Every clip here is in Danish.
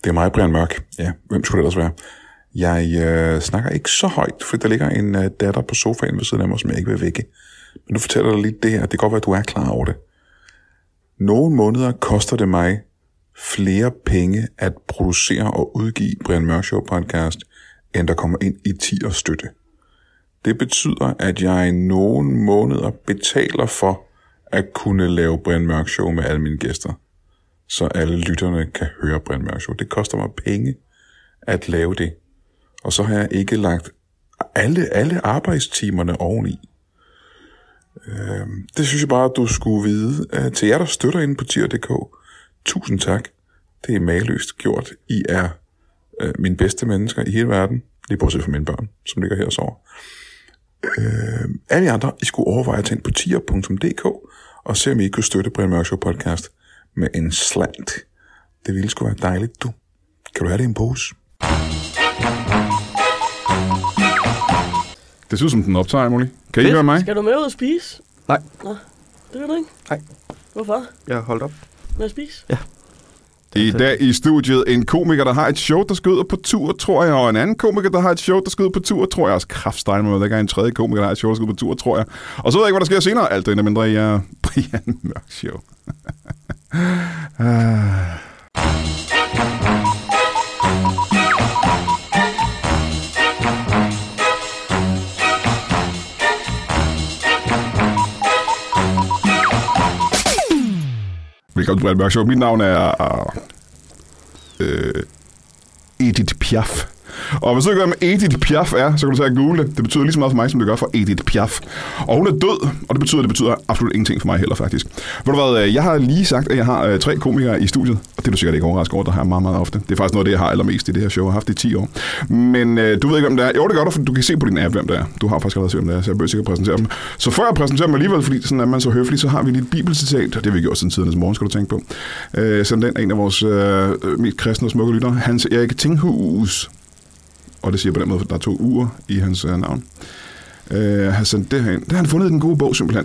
Det er mig, Brian Mørk. Ja, hvem skulle det ellers være? Jeg snakker ikke så højt, for der ligger en datter på sofaen ved siden af mig, som jeg ikke vil vække. Men nu fortæller jeg dig lige det her. Det kan godt være, at du er klar over det. Nogle måneder koster det mig flere penge at producere og udgive Brian Mørk Show podcast, end der kommer ind i 10'er støtte. Det betyder, at jeg i nogle måneder betaler for at kunne lave Brian Mørk Show med alle mine gæster, så alle lytterne kan høre Brian Mørk Show. Det koster mig penge at lave det. Og så har jeg ikke lagt alle arbejdstimerne oveni. Det synes jeg bare, at du skulle vide. Til jer, der støtter inde på tier.dk, tusind tak. Det er mageløst gjort. I er mine bedste mennesker i hele verden. Lige bortset fra mine børn, som ligger her og sover. Alle andre, I skulle overveje at tage ind på tier.dk og se, om I kunne støtte Brian Mørk Show podcast med en slant. Det ville sgu være dejligt, du. Kan du have det i en pose? Det synes som den optager, Molly. Kan I høre mig? Skal du med ud og spise? Nej. Nå, det vil du ikke? Nej. Hvorfor? Jeg har holdt op. Med at spise? Ja. I dag i studiet en komiker, der har et show, der skal ud på tur, tror jeg, og en anden komiker, der har et show, der skal ud på tur, tror jeg. Også kraftstejl med, der er en tredje komiker, der har et show, der skal ud på tur, tror jeg. Og så ved jeg ikke, hvad der sker senere. Alt det mindre i Brian Mørk Show. Velkommen til Brian Mørk Show. Mit navn er Edith Piaf. Og hvis du ikke ved, hvad Edith Piaf er, så kan du tage og google det. Det betyder lige så meget for mig, som det gør for Edith Piaf. Og hun er død, og det betyder absolut ingenting for mig heller, faktisk. Ved du hvad, jeg har lige sagt, at jeg har 3 komikere i studiet. Og det er du sikkert ikke overrasket over, der har jeg meget, meget ofte. Det er faktisk noget af det, jeg har allermest i det her show. Jeg har haft det i 10 år. Men du ved ikke, hvem det er. Jo, det gør du, for du kan se på din app, hvem det er. Du har faktisk allerede set, hvem det er, så jeg bør sikkert præsentere dem. Så før jeg præsenterer dem alligevel, fordi sådan er man så høflig, så har vi lige et bibelcitat. Det har vi gjort siden tidernes morgen, skal du tænke på. Sådan den en af vores mest kristne og smukke lyttere. Hans Erik Tinghus. Og det siger på den måde, at der er 2 uger i hans navn. Han sendt det herind. Det har han fundet i den gode bog, simpelthen.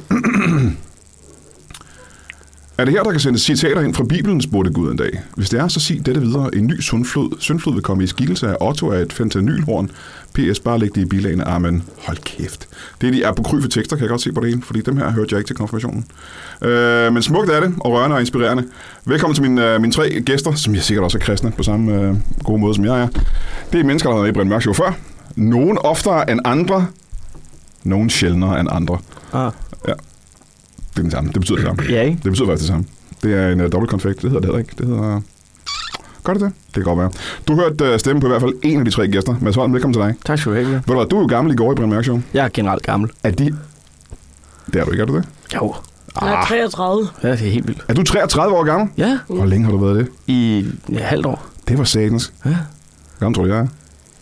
Er det her, der kan sendes citater ind fra Bibelen, spurgte Gud en dag. Hvis det er, så sig dette videre. En ny syndflod vil komme i skikkelse af Otto af et fentanylhorn. PS, bare læg det i bilagene. Amen. Hold kæft. Det er de apokryfe tekster, kan jeg godt se på det ene, fordi dem her hørte jeg ikke til konfirmationen. Men smukt er det, og rørende og inspirerende. Velkommen til mine 3 gæster, som jeg sikkert også er kristne på samme gode måde, som jeg er. Det er mennesker, der har været i Brian Mørk Show før. Nogen oftere end andre. Nogen sjældnere end andre. Ja. Det er den samme. Det betyder det samme. Ja, ikke? Det betyder faktisk det samme. Det er en dobbeltkonfekt. Det hedder det heller ikke. Det hedder... Gør det det? Det kan godt være. Du har hørt stemme på i hvert fald en af de 3 gæster. Mads Holm, velkommen til dig. Tak skal du have. Ved du hvad, du er jo gammel i går i Brian Mørk Show. Jeg er generelt gammel. Er de... Det er du ikke, er du det? Jo. Jeg er 33. Ja, det er helt vildt. Er du 33 år gammel? Ja. Hvor længe har du været det? I halvt år. Det var satans. Ja. Hvor gammel tror du, jeg er?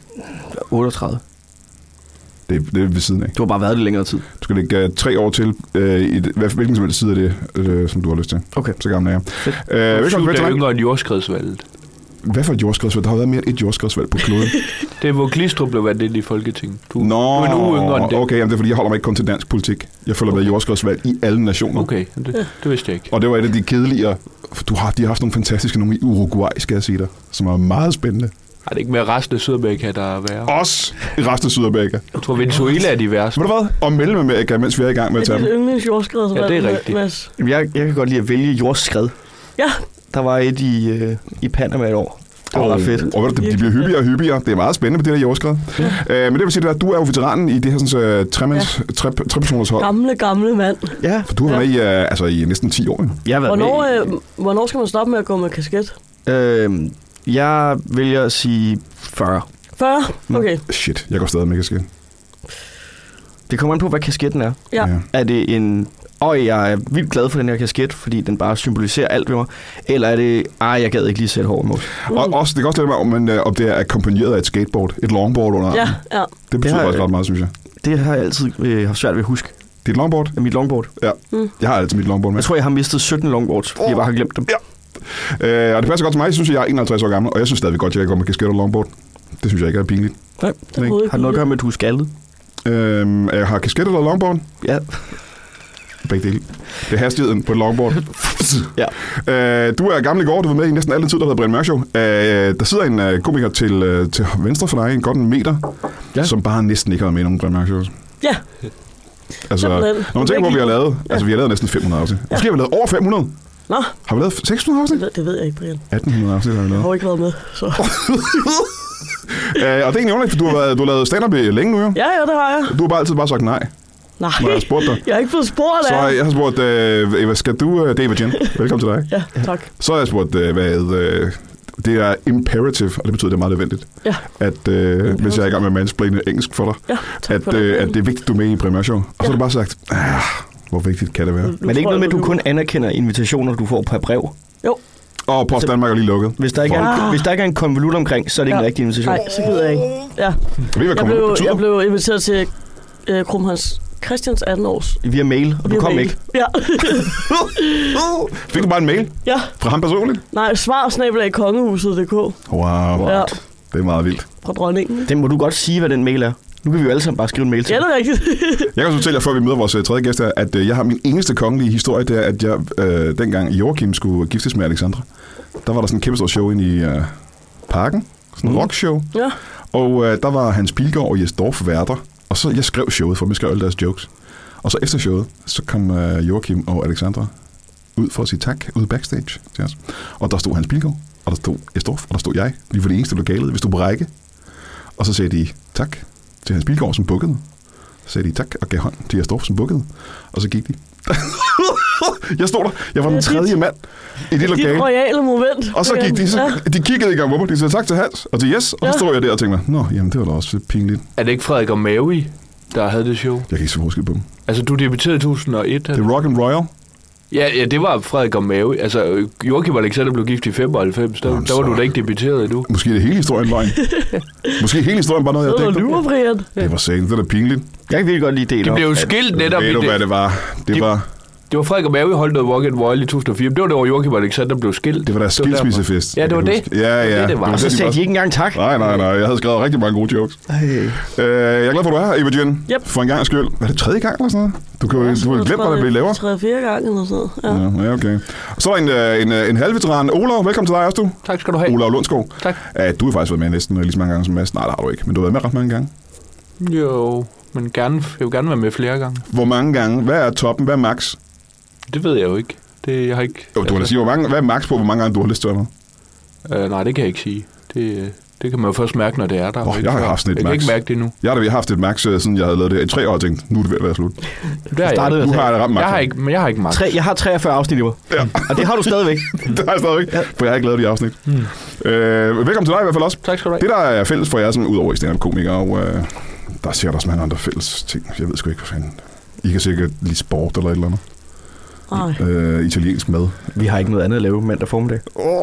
38. Det er ved siden af. Du har bare været det længere tid. Du skal lægge 3 år til hvilken som helst side af det, som du har lyst til. Okay. Så gammel er jeg. Velkommen til dig. Yngre end jordskredsvalget. Hvad for et jordskredsvalg? Der har været mere end et jordskredsvalg på kloden. Det er, hvor Glistrup blev valgt ind i Folketinget. Du er en uge yngre end det. Okay, jamen det er fordi, jeg holder mig ikke kun til dansk politik. Jeg følger med jordskredsvalg i alle nationer. Okay, det vidste jeg ikke. Og det var et af de kedeligere. De har haft nogle fantastiske nogle i Uruguay, skal jeg sige dig, som er meget spændende. Er det ikke mere resten af Sydamerika, der er værre? Også i resten af Sydamerika. Jeg tror, Venezuela er de værste. Ved du hvad? Og Mellemamerika, mens vi er i gang med at tage dem. Det er dit yndlingsjordskredsvalg. Ja, det er rigtigt. Jeg kan godt lide at vælge jordskred. Ja. Der var et i Panama et år. Det var ret fedt. Og de bliver hyppigere og hyppigere. Det er meget spændende på det der jordskred. Men det vil sige, at du er jo veteranen i det her sådan, tre-personers hold. Gamle mand. Ja. For du har været i næsten 10 år. Jeg har været Hvornår skal man stoppe med at gå med kasket? Jeg vælger at sige 40. 40? Okay. Shit, jeg går stadig med kasket. Det kommer an på, hvad kasketten er. Ja. Er det en... jeg er vildt glad for den her kasket, fordi den bare symboliserer alt ved mig. Eller er det... jeg gad ikke lige sætte hår imod. Og også, det kan også lidt med, om det er akkompagneret af et skateboard. Et longboard under armen. Ja. Det betyder også ret meget, synes jeg. Det har jeg altid haft svært ved at huske. Dit longboard? Mit longboard. Ja. Jeg har altid mit longboard med. Jeg tror, jeg har mistet 17 longboards, fordi jeg bare har glemt dem. Ja. Og det passer godt til mig. Jeg synes, jeg er 51 år gammel, og jeg synes stadig godt, at jeg kan gå med kasket og longboard. Det synes jeg ikke er pinligt. Nej. Har det noget at gøre med, at du er skaldet? Jeg har kasket eller longboard? Ja. begge dele. Det er hastigheden på et longboard. Ja. Du er gammel i går, du var med i næsten alle tid, der hedder Brian Mørk Show. Der sidder en komiker til venstre for dig, en godt 1 meter, som bare næsten ikke har været med i nogen Brian Mørk Shows. Ja. Altså, når man tænker på, hvad vi har lavet, altså vi har lavet næsten 500 afsnit. Måske har vi lavet over 500. Nå. Har vi lavet 600 afsnit? Det ved jeg ikke, Brian. 1800 afsnit har vi lavet. Jeg har ikke været med, så... Og det er egentlig underligt, for du har lavet stand-up længe nu, jo. Ja, det har jeg. Du har bare altid sagt nej. Nej, når jeg har spurgt dig. Jeg har ikke fået spurgt af. Så jeg har spurgt, Eva, skal du, David Jen, velkommen til dig. Ja, tak. Så har jeg spurgt, det er imperative, og det betyder, det er meget nødvendigt. Ja. At, hvis jeg er i gang med at mansplaine engelsk for dig, ja, at det er vigtigt, du er med i Brian Mørk Show. Og så har du bare sagt, hvor vigtigt kan det være? Men det er ikke noget med, at du kun anerkender invitationer, du får per brev? Jo. Og Post Danmark er lige lukket. Hvis der ikke er en konvolut omkring, så er det ikke en rigtig invitation. Nej, så gider jeg ikke. Ja. Jeg blev inviteret til Krumhans Christians 18 års. Via mail, og du kom ikke? Ja. Fik du bare en mail? Ja. Fra ham personligt? Nej, svar@kongehuset.dk. Wow. Ja. Det er meget vildt. Fra dronningen. Den må du godt sige, hvad den mail er. Nu kan vi jo alle sammen bare skrive en mail til. Ja, det er rigtigt. Jeg kan så fortælle jer, før vi møder vores tredje gæst her, at jeg har min eneste kongelige historie, det er, at jeg dengang Joachim skulle giftes med Alexandra, der var der sådan en kæmpe stor show inde i parken. Sådan en rockshow. Ja. Og der var Hans Pilgaard og Jes Dorf værter. Og så jeg skrev showet, for jeg skrev alle deres jokes. Og så efter showet, så kom Joachim og Alexandra ud for at sige tak, ude backstage til os. Og der stod Hans Pilgaard, og der stod Jes Dorf, og der stod jeg. Vi var det eneste lokalet, vi stod på række. Og så sagde de tak til Hans Pilgaard, som bukkede. Så sagde de tak og gav hånd til Jes Dorf, som bukkede. Og så gik de. Jeg stod der. Jeg var den tredje mand i det lokale. Det royale moment. Og så gik de. De kiggede ikke engang på mig. De sagde tak til Hans og til Jes. Og så stod jeg der og tænkte mig, nå, jamen det var da også pinligt. Er det ikke Frederik og Maui, der havde det show? Jeg kan ikke se forskel på dem. Altså, du debuterede i 2001. Det er Rock and Royal. Ja, det var Frederik og Maui. Altså, Joachim og Alexander blev gift i 95. Der var du da ikke debuteret endnu. Måske det hele historien løgn. Måske hele historien bare noget, jeg dækte. Det var sagen. Det er da pinligt. Jeg kan virkelig godt lide det. Det blev jo skilt netop. Ved du, hvad det var? Det var Frederik og Maui holdt noget Rock and Royal i 2004. Det var der, hvor Joachim og Alexander blev skilt. Det var deres skilsmissefest. Ja, det var det. Ja. Det var. Og så sagde de ikke engang tak. Nej. Jeg havde skrevet rigtig mange gode jokes. Jeg er glad for, at du er her, Eva Jen. Yep. For en gang skyld. Hvad er det, tredje gang eller sådan noget? Du har glemt, hvad der blev lavet. 3-4 gange eller sådan noget. Ja, okay. Så er en halvveteran. Olav, velkommen til dig også, du. Tak skal du have. Olav Lundskov. Tak. Du har faktisk været med næsten lige så mange gange som Mads. Nej, det har du ikke. Men du har været med ret mange gange. Jo, men jeg vil gerne være med flere gange. Hvor mange gange? Hvad er toppen? Hvad er max? Det ved jeg jo ikke. Jeg har ikke... Du kan da sige, hvad er max på, hvor mange gange du har lyst til at være? Nej, det kan jeg ikke sige. Det kan man jo først mærke, når det er der. Jeg har haft sådan et max. Jeg kan ikke mærke det endnu. Jeg har haft et max, siden jeg havde lavet det i 3 år, og tænkt, nu er det ved at være slut. Nu har jeg det ramt max. Jeg har ikke max. Jeg har 43 afsnit i mig. Ja. Og det har du stadigvæk. Det har jeg stadigvæk, for jeg har ikke lavet de afsnit. Velkommen til dig i hvert fald også. Tak skal du have. Det, der er fælles for jer, ud over i stand-up-komikere, og der ser der også mange andre fælles ting. Jeg ved sgu ikke, hvad fanden. I kan sikkert lide sport eller et eller andet. Italiensk mad. Vi har ikke noget andet at lave mandag formiddag.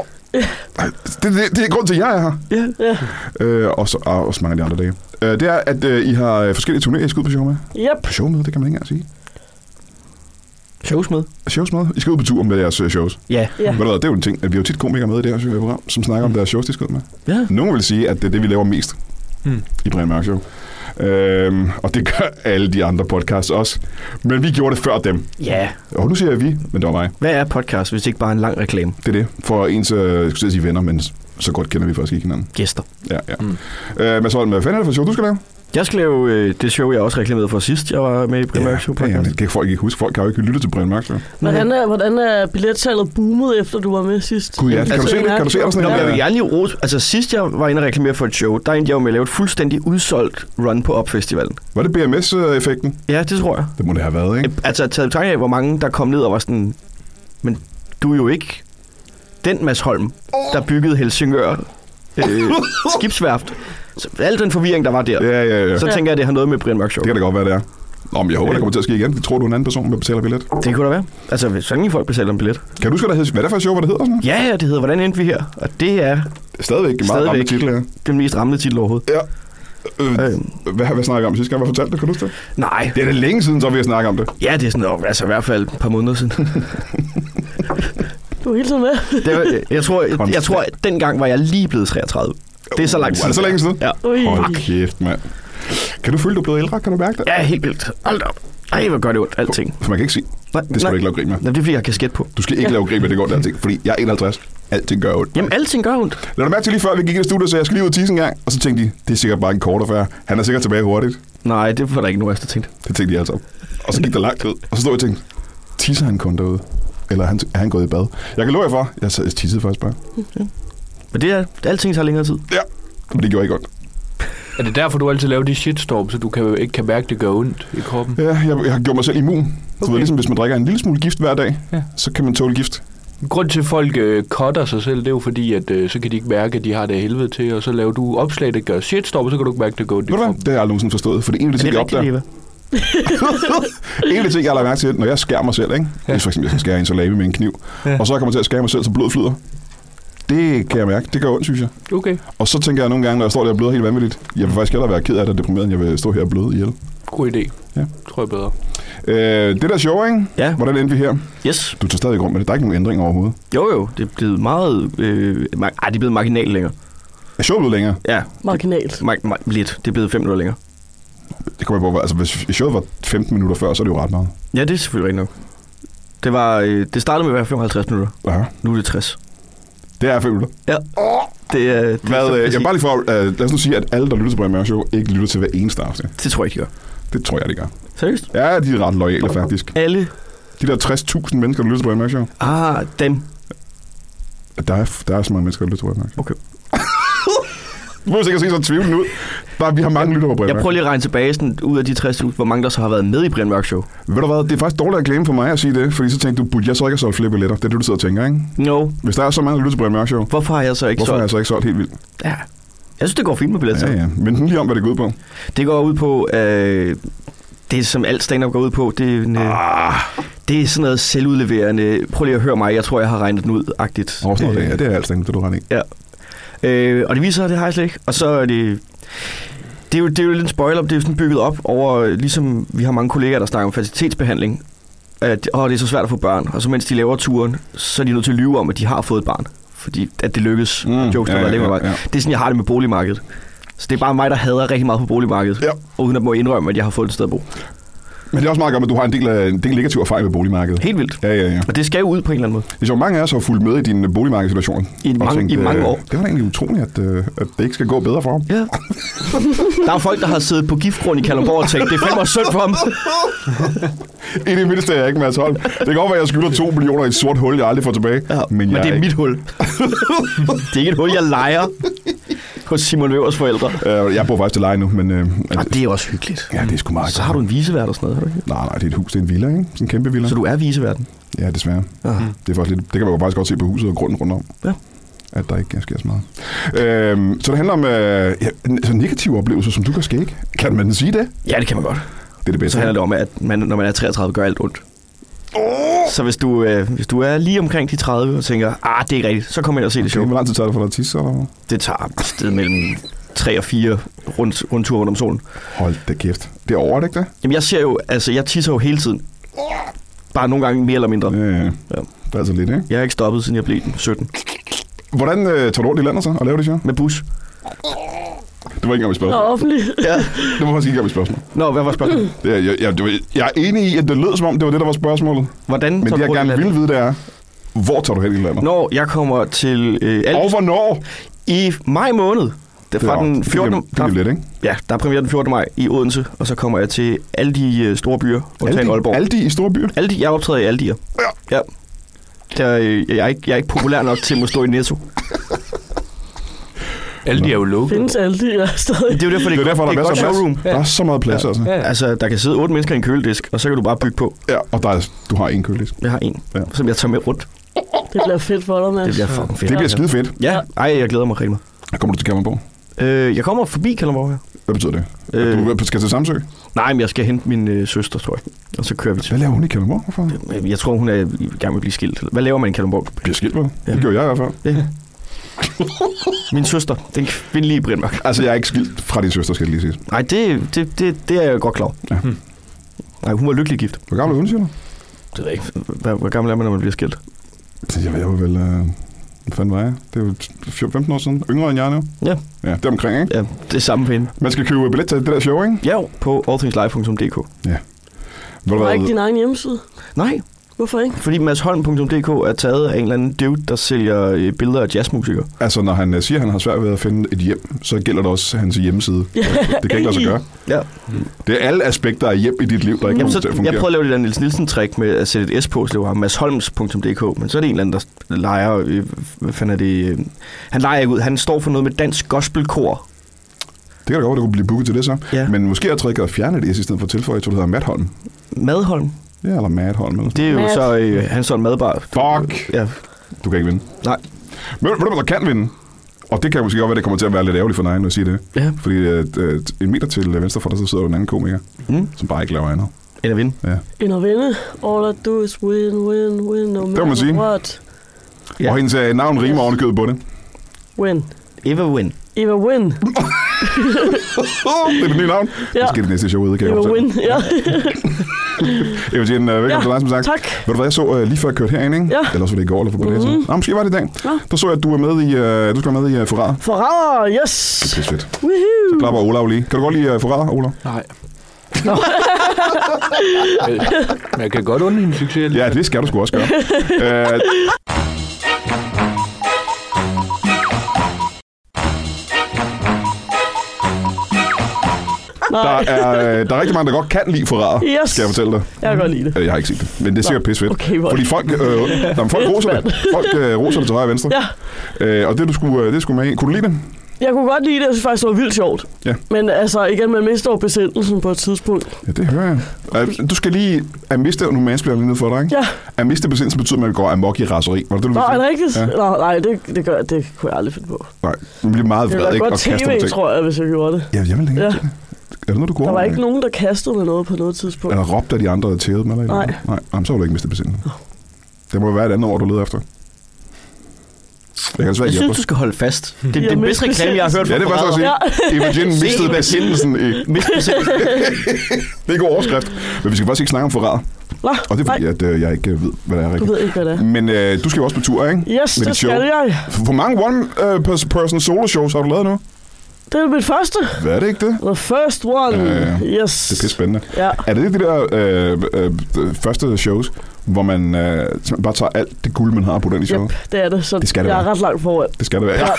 Det er grund til, at jeg er her. Ja. Og også mange af de andre dage. Det er, at I har forskellige turnéer, I skal ud på show med. Yep. På show med, det kan man ikke engang sige. Shows med? Shows med. I skal ud på tur med jeres shows. Ja. Det er jo en ting, at vi har tit komikere med i det her program, som snakker om deres shows, de skal ud med. Ja. Nogle vil sige, at det er det, vi laver mest i Brian Mørk Show. Og det gør alle de andre podcasts også. Men vi gjorde det før dem. Ja. Og nu siger jeg vi, men det var mig. Hvad er podcast, hvis ikke bare en lang reklame? Det er det. For ens, jeg skulle sige venner, men så godt kender vi faktisk ikke hinanden. Gæster. Ja. Mads Holm, hvad fanden er det for show, du skal lave? Jeg skal lave det show, jeg også reklamerede for sidst, jeg var med i Brian Mørk Show podcast. Det kan folk ikke huske. Folk kan jo ikke lytte til Brian Mørk Show. Hvordan er billetsalget boomet, efter du var med sidst? Gud, ja. Kan du se det? Kan du se det? Jeg vil gerne lige rose. Altså sidst jeg var inde og reklamere for et show, der endte jeg jo med at lave et fuldstændig udsolgt run på Opfestivalen. Var det BMS-effekten? Ja, det tror jeg. Det må det have været, ikke? Altså taget tanke af, hvor mange der kom ned og var sådan, men du er jo ikke den Mads Holm, der byggede Helsingør skibsværft. Så al den forvirring, der var der, ja. så tænker jeg, at det har noget med Brian Mørk Show. Det kan da godt være, det er. Nå, men jeg håber, det kommer til at ske igen. Jeg tror, du er en anden person, der betaler billet. Det kunne da være. Altså, så ingen folk betaler en billet. Kan du huske, hvad det er for et show, hvad det hedder? Sådan? Ja, det hedder Hvordan endte vi her? Og det er stadigvæk en meget rammende titel, ja. Den mest rammende titel overhovedet. Ja. Hvad snakker vi om sidste gang? Hvad fortalte du? Kan du huske det? Nej. Det er da længe siden, så vi har snakket om det. Ja, det er sådan, altså i hvert fald et par måneder siden. Du er hele tiden med. Jeg tror, at dengang var jeg lige blevet 33. Det er så lang tid. Er det så længe siden? Ja. Hold kæft, mand. Kan du føle, du er blevet ældre? Kan du mærke det? Ja, helt vildt. Hold op. Ej, hvor gør det ondt, alting. For man kan ikke sige. Det skal du ikke lave grin med. Jamen, det er fordi, jeg har kasket på. Du skal ikke lave grin med, det går alting. Fordi jeg er 51. Alting gør ondt. Jamen, alting gør ondt. Lad du mærke til lige før, vi gik i studiet, så jeg skal lige ud og tisse en gang. Og så tænkte de, det er sikkert bare en kort affære. Han er sikkert tilbage hurtigt. Nej, det var der ikke nogen efter tænkt. Det tænkte de altså. Og så gik der lang tid. Og så stod jeg og tænkte, tisser han kun derude? Eller er han gået i bad? Jeg kan love jer for, jeg tissede først bare. Okay. Men det er, alting tager længere tid. Ja, men det gjorde ikke ondt. Er det derfor, du altid laver de shitstorm, så du ikke kan mærke, det gør ondt i kroppen? Ja, jeg har gjort mig selv immun. Okay. Så ligesom hvis man drikker en lille smule gift hver dag, så kan man tåle gift. Grund til, at folk cutter sig selv, det er jo fordi, at så kan de ikke mærke, at de har det helvede til, og så laver du opslag, der gør shitstorm, og så kan du ikke mærke, at det går ondt i kroppen. Det har jeg aldrig nogensinde forstået, for det er en af de ting, jeg opdager. En af de ting, jeg har lagt mærke til, når jeg skærer mig selv, ikke? Ja. Hvis for eksempel, jeg skal skære en salami med en kniv, og så kommer jeg til at skære mig selv, så blod flyder. Det kan jeg mærke. Det gør ondt, synes jeg. Okay. Og så tænker jeg nogle gange, når jeg står der og bløder helt vanvittigt, jeg vil faktisk hellere være ked af det og deprimeret, end jeg vil stå her og bløde ihjel. God idé. Ja. Tror jeg bedre. Det der show, ikke? Ja. Hvordan endte vi her? Yes. Du tager stadig rundt med det. Der er ikke nogen ændring overhovedet. Jo, det er blevet meget... det er blevet marginalt længere. Er showet blevet længere? Ja. Marginalt. Lidt. Det er blevet 5 minutter længere. Det kommer jeg på. Altså, hvis showet var 15 minutter før, så er det jo ret meget. Ja, det er selvfølgelig rigtigt nok. Det startede med at være 55 minutter. Ja. Nu er det 60. Det er 5 minutter. Ja. Det er jeg bare lige for... lad os nu sige, at alle, der lytter til Brian Mørk Show, ikke lytter til hver eneste afsnit. Det tror jeg ikke, de gør. Det tror jeg, de gør. Seriøst? Ja, de er ret loyale, faktisk. Alle? De der 60.000 mennesker, der lytter til Brian Mørk Show. Dem. Der er så mange mennesker, der lytter til Brian Mørk Show. Okay. Du må sikkert se så tvivlen ud. Vi har mange lytter på Brian Mørk. Jeg prøver lige at regne tilbage sådan, ud af de 60.000, hvor mange der så har været med i Brian Mørk Show. Ved du hvad, det er faktisk dårligt at glemme for mig at sige det, fordi så tænkte du, burde jeg så ikke have solgt flere billetter? Det er det, du sidder og tænker, ikke? No. Hvis der er så mange, der lytter til Brian Mørk Show, hvorfor har jeg så ikke solgt helt vildt? Ja. Jeg synes, det går fint med billetter. Ja. Men den lige om, hvad det går ud på. Det går ud på, det som alt stand-up går ud på, det er sådan noget selvudleverende. Prøv lige at høre mig, jeg tror, jeg har regnet den ud-agtigt. Det er alt stand-up, det du ret i. Ja. Og det viser, at det har jeg slet ikke. Og så er det... Det er jo lidt en spoiler, det er jo sådan bygget op over, ligesom vi har mange kollegaer, der snakker om fertilitetsbehandling. Det er så svært at få børn. Og så mens de laver turen, så er de nødt til at lyve om, at de har fået et barn. Fordi at det lykkes. Jokes, der Det er sådan, jeg har det med boligmarkedet. Så det er bare mig, der hader rigtig meget på boligmarkedet. Ja. Uden at må indrømme, at jeg har fået et sted at bo. Men det er også meget godt, at du har en del negativ erfaring med boligmarkedet. Helt vildt. Ja. Og det skal jo ud på en eller anden måde. Hvis jo mange af os har fulgt med i din boligmarkedssituation. I mange år. Det var da egentlig utroligt, at det ikke skal gå bedre for ham. Ja. Der er folk, der har siddet på giftgrund i Kalundborg og tænkt, det er fandme synd for ham. I det mindste er jeg ikke, Mads Holm. Det kan godt være, at jeg skylder 2 millioner i et sort hul, jeg aldrig får tilbage. Ja, men det er mit hul. Det er ikke et hul, jeg lejer hos Simon Vævers forældre. Jeg bor faktisk til leje nu, men... det er også hyggeligt. Ja, det er sgu meget. Så har du en visevært og sådan noget, har du ikke? Nej, det er et hus, det er en villa, ikke? Sådan en kæmpe villa. Så du er viseværten? Ja, desværre. Det er faktisk lidt... Det kan man jo faktisk godt se på huset og grunden rundt om. Ja. At der ikke sker så meget. Så det handler om så negative oplevelser, som du kan ske, ikke? Kan man sige det? Ja, det kan man godt. Det er det bedste. Så handler det om, at når man er 33, gør alt ondt. Så hvis du er lige omkring de 30 og tænker, det er ikke rigtigt, så kommer jeg og se det show. Hvor lang tid tager det for dig at tisse? Eller? Det tager et sted mellem 3 og 4 rundture rundt om solen. Hold da kæft. Det er over, ikke det? Jamen jeg tisser jo hele tiden. Bare nogle gange mere eller mindre. Ja. Det er altså lidt, ikke? Jeg har ikke stoppet, siden jeg blev 17. Hvordan tager du rundt i landet så og laver det show? Med bus. Det var ikke engang mit spørgsmål. Offentligt. Ja. Det var faktisk ikke engang mit spørgsmål. Nå, hvad var spørgsmålet? Jeg er enig i, at det lød som om, det var det, der var spørgsmålet. Hvordan men det, jeg gerne vil vide, det er, hvor tager du hen i landet? Når jeg kommer til... Og hvornår? I maj måned. Det er fra den 14. Det er lidt, ikke? Ja, der er premiere den 14. maj i Odense, og så kommer jeg til alle de store byer. Aalborg. Aldi i store byer? Aldi, jeg optræder i Aldi'er. Ja. Jeg er ikke populær nok til at stå i Netto. Aldi er jo lukket. Findes Aldi stadig? Det er jo derfor, det er derfor, der er godt showroom. Der er så meget plads, altså. Ja. Altså, der kan sidde 8 mennesker i en køledisk, og så kan du bare bygge på. Ja, og du har en køledisk. Jeg har en, som jeg tager med rundt. Det bliver fedt for dig, Mads. Det bliver fucking fedt. Det bliver skide fedt. Ja, jeg glæder mig rigtig meget. Kommer du til Kalundborg? Jeg kommer forbi Kalundborg her. Hvad betyder det? Du skal til Samsø? Nej, men jeg skal hente min søster, tror jeg. Og så kører vi til. Hvad laver hun i Kalundborg? Hvorfor? Jeg tror, hun er i gang med at blive skilt. Hvad laver man i Kalundborg? Bliver skilt med? Ja. Det gjorde jeg i hvert fald. Ja. Min søster, den kvindelige Brian Mørk. Altså, jeg er ikke skilt fra din søster, skal jeg lige sige. Nej, det er jeg godt klar. Ja. Nej, hun var lykkelig gift. Hvor gammel er hun, siger du? Det ved jeg ikke. Hvor gammel er man, når man bliver skilt? Jeg var vel Hvad fanden var jeg? Det er jo 15 år siden. Yngre end jeg nu. Ja. Ja, det er omkring, ikke? Ja, det er samme pæne. Man skal købe billet til det der show, ikke? Ja, på allthingslive.dk. Ja. Du har ikke din egen hjemmeside? Nej. Hvorfor ikke? Fordi madsholm.dk er taget af en eller anden dude, der sælger billeder af jazzmusikere. Altså, når han siger, at han har svært ved at finde et hjem, så gælder det også hans hjemmeside. Det kan ikke lade sig gøre. Ja. Det er alle aspekter af hjem i dit liv, der ikke kommer til at fungere. Jeg prøvede at lave det der Niels Nielsen-trick med at sætte et S på, så det var madsholms.dk, men så er det en eller anden, der leger... Hvad fanden er det? Han leger ikke ud. Han står for noget med dansk gospelkor. Det kan da godt, at du kunne blive booket til det så. Ja. Men måske er tricket at fjerne det, i stedet for at tilføje, at du hedder Madholm. Madholm? Ja, eller Madholm. Eller det er jo så han står en madbar. Fuck! Ja. Du kan ikke vinde. Nej. Men ved du, hvad der kan vinde? Og det kan måske godt være, det kommer til at være lidt ærgerligt for dig, når jeg siger det. Ja. Fordi en meter til venstre for dig, så sidder der en anden komiker, som bare ikke laver andet. End at vinde. Ja. End at vinde. All I do is win, no det må man sige. What? Ja. Og hendes navn rimer ovenikøbet på det. Win. Eva Win. Eva Win. Det er det nye navn. Ja. Måske det næste show ude, kan jeg Eva Win, ja. Eva Jane, velkommen til dig, som sagt. Tak. Ved du hvad, jeg så lige før jeg kørte herind, ikke? Ja. Ellers var det i går, eller på det her. Måske var det i dag. Ja. Der så jeg, at du er med i, du skal være med i Forræder. Forræder, yes. Det er fedt. Woohoo. Så klapper Olav lige. Kan du godt lide Forræder, Olav? Nej. Men jeg kan godt undre en succes. Ja, det skal du sgu også gøre. Der er rigtig mange, der godt kan lide Forræder, skal jeg fortælle dig. Jeg kan godt lide det. Jeg har ikke set det, men det er sikkert pissefedt. Okay, fordi folk roser det. Folk roser det til højre og venstre. Ja. Og det skulle med i. Kunne du lide det? Jeg kunne godt lide det. Jeg synes faktisk, det var vildt sjovt. Ja. Men altså, igen, man mister jo besindelsen på et tidspunkt. Ja, det hører jeg. Du skal lige... At miste... Nu mansplayer lige ned for dig, ikke? Ja. At miste besindelsen betyder, at man går amok i raseri. Var det det, du ville sige? Nej, rigtigt? Ja. Nå, nej, det kunne jeg aldrig finde på. Nej, man bliver meget vred, ikke? Det var godt tv, tror jeg, hvis jeg gjorde det. Ja, jeg vil ikke. Ja. Er det noget, du går Der var ikke nogen, der kastede med noget på noget tidspunkt. Eller råbte af de andre, der tævede med dig? Nej. Jamen, så har du ikke mistet besindelsen. Det må være et andet ord, du leder efter. Jeg synes, du skal holde fast. Det er den bedste reklame, jeg har hørt fra. Ja, det var så at sige. Eva Jane mistede besindelsen i... Det er en god overskrift. Men vi skal faktisk ikke snakke om Forræder. Og det er fordi, at jeg ikke ved, hvad det er rigtigt. Du ved ikke, hvad det er. Men du skal jo også på tur, ikke? Yes, det skal jeg. Hvor mange one-person solo-shows har du lavet nu? Det er mit første. Hvad er det ikke det? The first one. Yes. Det er pisse spændende. Ja. Er det de der første shows, hvor man bare tager alt det guld, man har på den i showet? Yep, det er det. Så det skal det jeg være. Er ret langt foran. Det skal det være, ja.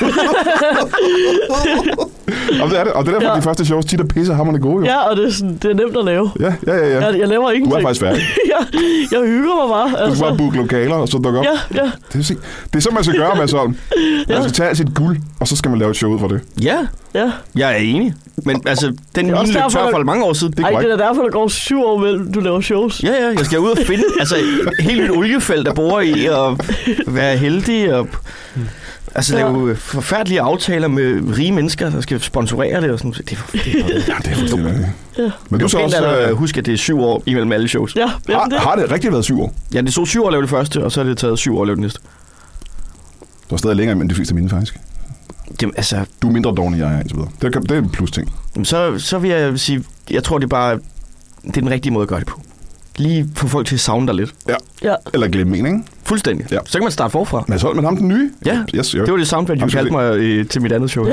Og det er det. Og det er derfor, de første shows tit er pissehamrende gode, jo. Ja, og det er nemt at lave. Ja. Jeg laver ingenting. Du er faktisk færdig. Jeg hygger mig bare. Du skal bare booke lokaler, og så dukke op. Ja. Det er sådan, man skal gøre, Mads Holm. Man skal tage sit guld, og så skal man lave et show ud fra det. Ja. Jeg er enig. Men altså, den mine løb tør for mange år siden. Det er derfor, der går 7 år mellem, du laver shows. Ja, jeg skal ud og finde helt nyt oliefelt, der bor i, og være heldig, og lave forfærdelige aftaler med rige mennesker, der skal sponsorere det, og sådan. Det er fuldstændig. Ja. Men du så også... Husk, at det er 7 år imellem alle shows. Ja, har det rigtig været 7 år? Ja, det tog 7 år at lave det første, og så er det taget 7 år at lave det næste. Du er stadig længere end de fleste af mine, faktisk. Jamen, altså... Du er mindre dårlig, end jeg er, indtil videre. Det er en plus ting. Jamen, så vil jeg sige, jeg tror, det er bare... Det er den rigtige måde at gøre det på. Lige få folk til at savne dig lidt. Ja. Eller glemme en, ikke? Fuldstændig. Ja. Så kan man starte forfra. Men så med ham den nye? Ja, det var det soundtrack, du kaldte mig til mit andet show.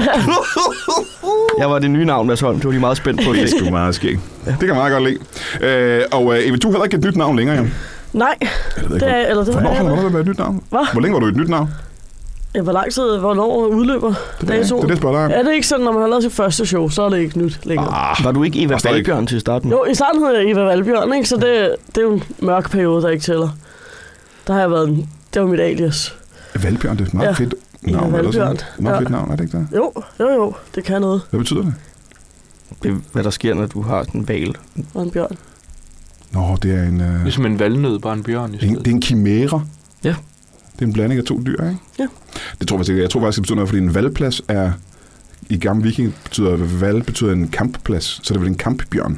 Jeg var det nye navn, Mads Holm. Det var de meget spændt på. Det er sgu meget skægt. Det kan man meget godt lide. Og Eva, du har heller ikke et nyt navn længere, jo? Nej. Hvornår har du været et nyt navn? Hvad? Hvor længe var du et nyt navn? Hvor lang tid, hvornår udløber dato? Det spørger dig. Er det ikke sådan, når man har lavet sit første show, så er det ikke nyt længere? Var du ikke Eva Valbjørn til starten? Jo, i starten hed jeg Eva Valbjørn, ikke? Så det er jo en mørk periode, der ikke tæller. Der har jeg været, det var mit alias. Valbjørn, det er meget fedt navn. Eva Valbjørn. Meget fedt navn, er det ikke det? Jo, det kan noget. Hvad betyder det? Det er, hvad der sker, når du har sådan en val. Og en bjørn. Nå, det er en... Ligesom en valnød, bare en bjørn i stedet. Det er en kimære. Ja. Det er en blanding af 2 dyr, ikke? Ja. Det tror jeg faktisk, det betyder noget, fordi en valgplads er... I gamle viking betyder en kampplads, så det er vel en kampbjørn.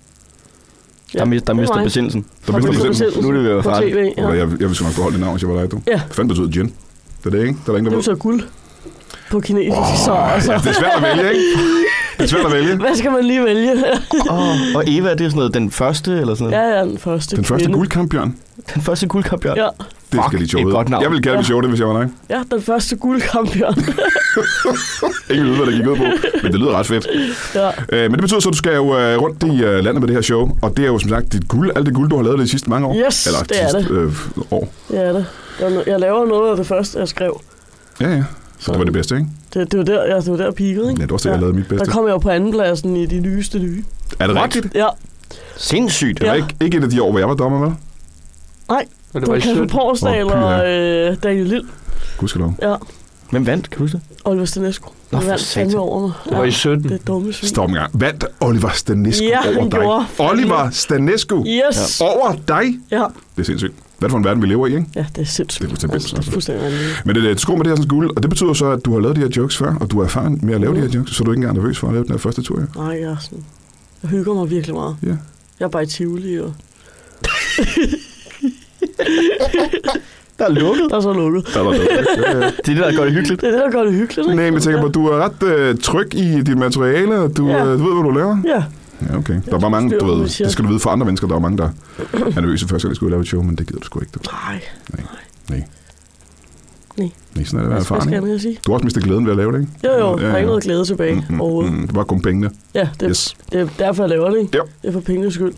Ja, der mister besindelsen. Der mister besindelsen. Nu er det ved at være farligt. Ja. Jeg ville sgu nok beholde det navn, hvis jeg var dig, du. Ja. Hvad fanden betyder gin? Det er det, ikke? Der er ingen, der det betyder guld på kinesisk. Så, altså. Ja, det er svært at vælge, ikke? Det er svært at vælge. Hvad skal man lige vælge? Og Eva, det er sådan noget, den første, eller sådan noget? Ja, den første. Den første guldkampbjørn. Den første guldkampbjørn? Ja. Det skal de show et hedde. godt navn. Jeg ville kalde det show det, hvis jeg var dig. Ja, den første guldkampion. Ingen ved, hvad der gik ud på, men det lyder ret fedt. Ja. Men det betyder så, at du skal jo rundt i landet med det her show, og det er jo som sagt dit guld, alt det guld, du har lavet de sidste mange år. Yes, eller det er sidste, år. Det er det. Jeg laver noget af det første, jeg skrev. Ja. Så det var det bedste, ikke? Det var der jeg peakede, ikke? Ja, det var også det, jeg lavede mit bedste. Der kom jeg jo på andenpladsen i de nyeste nye. Er det rigtigt? Ja. Sindssygt. Det var ikke et af de år, hvor jeg var dommer, vel? Nej, Og det var Kasper Porsdal og Daniel Lind. Gudskelov. Ja. Hvem vandt, kan du huske det? Oliver Stanescu. Nå, Han for vandt satan. fandme over mig. Det var i 17. Det er dumme svin. Stop en gang. Vandt Oliver Stanescu Ja, over han dig? gjorde. Oliver Stanescu Yes. over dig? Ja. Det er sindssygt. Hvad er det for en verden, vi lever i, ikke? Ja, det er sindssygt. Det er fuldstændig Det er fuldstændig vanvittigt. Men det er et sko med det her sådan guld, og det betyder så, at du har lavet de her jokes før, og du er erfaren med at lave de her jokes, så du er ikke engang nervøs for at lave den her første tur, ja? Nej, jeg hygger mig virkelig meget. Ja. Jeg er bare i Tivoli, og Der er lukket. der er så lukket. Det er Det er det, der gør det hyggeligt. Det er det, der gør det hyggeligt, ikke? Nej, men jeg tænker på, at du er ret tryg i dit materiale, og du, Ja. du ved, hvad du laver. Ja. Ja, okay. Der er bare mange, styr du på, ved, hvad jeg siger. det skal du vide for andre mennesker, der er mange, der er nervøse første gang, de skulle lave et show, men det gider du sgu ikke. Du. Nej. Nej, sådan er det at være Hvad erfaren, skal ikke? jeg sige? Du har også mistet glæden ved at lave det, ikke? Jo, der er ikke noget glæde tilbage overhovedet. Det var kun pengene. Ja, det Yes. er derfor, jeg laver det, ikke? Ja. Det er for pengenes skyld.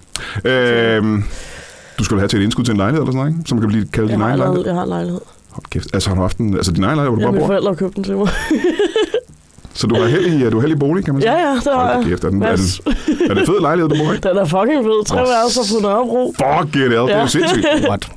Du skulle have til et indskud til en lejlighed eller sådan noget, ikke? Som kan blive kaldt din egen lejlighed. Jeg har en lejlighed. Hold kæft. Altså, har du haft en, altså din egen lejlighed, hvor Ja, du mine bare bor? forældre har købt den til mig. Så du har held i bolig, kan man sige? Ja, det har Hold jeg. da kæft, er det Mads. en fed lejlighed, du bor i? Den er fucking fed. 3 værelser på Nørrebro. Fuck it, det er jo sindssygt. What?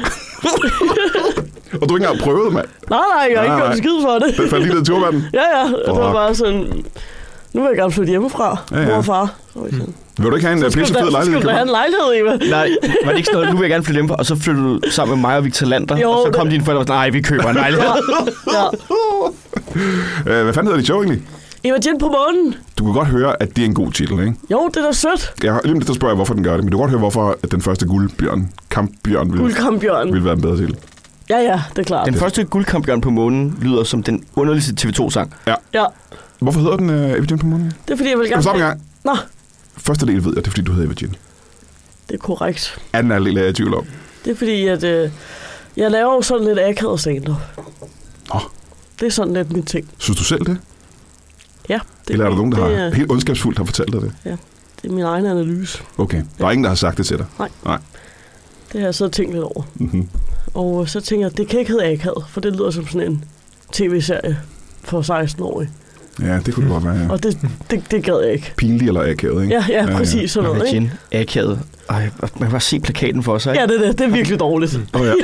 Og du har ikke engang prøvet, mand. Nej, jeg har ikke Nej. gjort en skid for det. Den faldt lige ned i turvanden. Ja, det var Fuck. bare sådan... Nu vil jeg gerne flytte hjemmefra, Ja. mor og far. Så var jeg sådan, Vil du ikke have en skal pisse du fed da- lejlighed? skal du da have en lejlighed, Eva? Nej, var det ikke sådan noget, nu vil jeg gerne flytte hjemme, og så flyttede du sammen med mig og Victor Lander, Jo, og så kom det- dine forældre og sagde, nej, vi køber en lejlighed. Ja. Hvad fanden hedder dit show egentlig? Eva Jin på månen. Du kan godt høre, at det er en god titel, ikke? Jo, det er da sødt. Jeg har lige lidt at spørge, hvorfor den gør det, men du kan godt høre, hvorfor at den første kampbjørn Guldkampbjørn. ville være en bedre titel. Ja, det er klart. Den første guldkampbjørn på månen lyder som den underligste TV2-sang. Ja, Hvorfor hedder den Evgen på månen? det er fordi, jeg vil Kan du gerne... stoppe en gang? Nå, Første del ved jeg, det er fordi, du hedder Evgen. det er korrekt. Anden del er jeg i tvivl om. Det er fordi, at jeg laver jo sådan lidt akavet stand-up. Nå. Det er sådan lidt min ting. Synes du selv det? Ja, det, Eller er der nogen, der det, har helt ondskabsfuldt har fortalt dig det? det er min egen analyse. Okay. Der er ingen, der har sagt det til dig? Det har jeg så tænkt lidt over. Mm-hmm. Og så tænker jeg, det kan ikke hedde akavet, for det lyder som sådan en tv-serie for 16-årige. Ja, det kunne det godt være, ja. Og det gad jeg ikke. Pinlig eller akavet, ikke? Ja, præcis sådan noget, ikke? Imagine, akavet. Ej, man kan bare se plakaten for sig, ikke? Ja, det er virkelig dårligt. Oh, ja.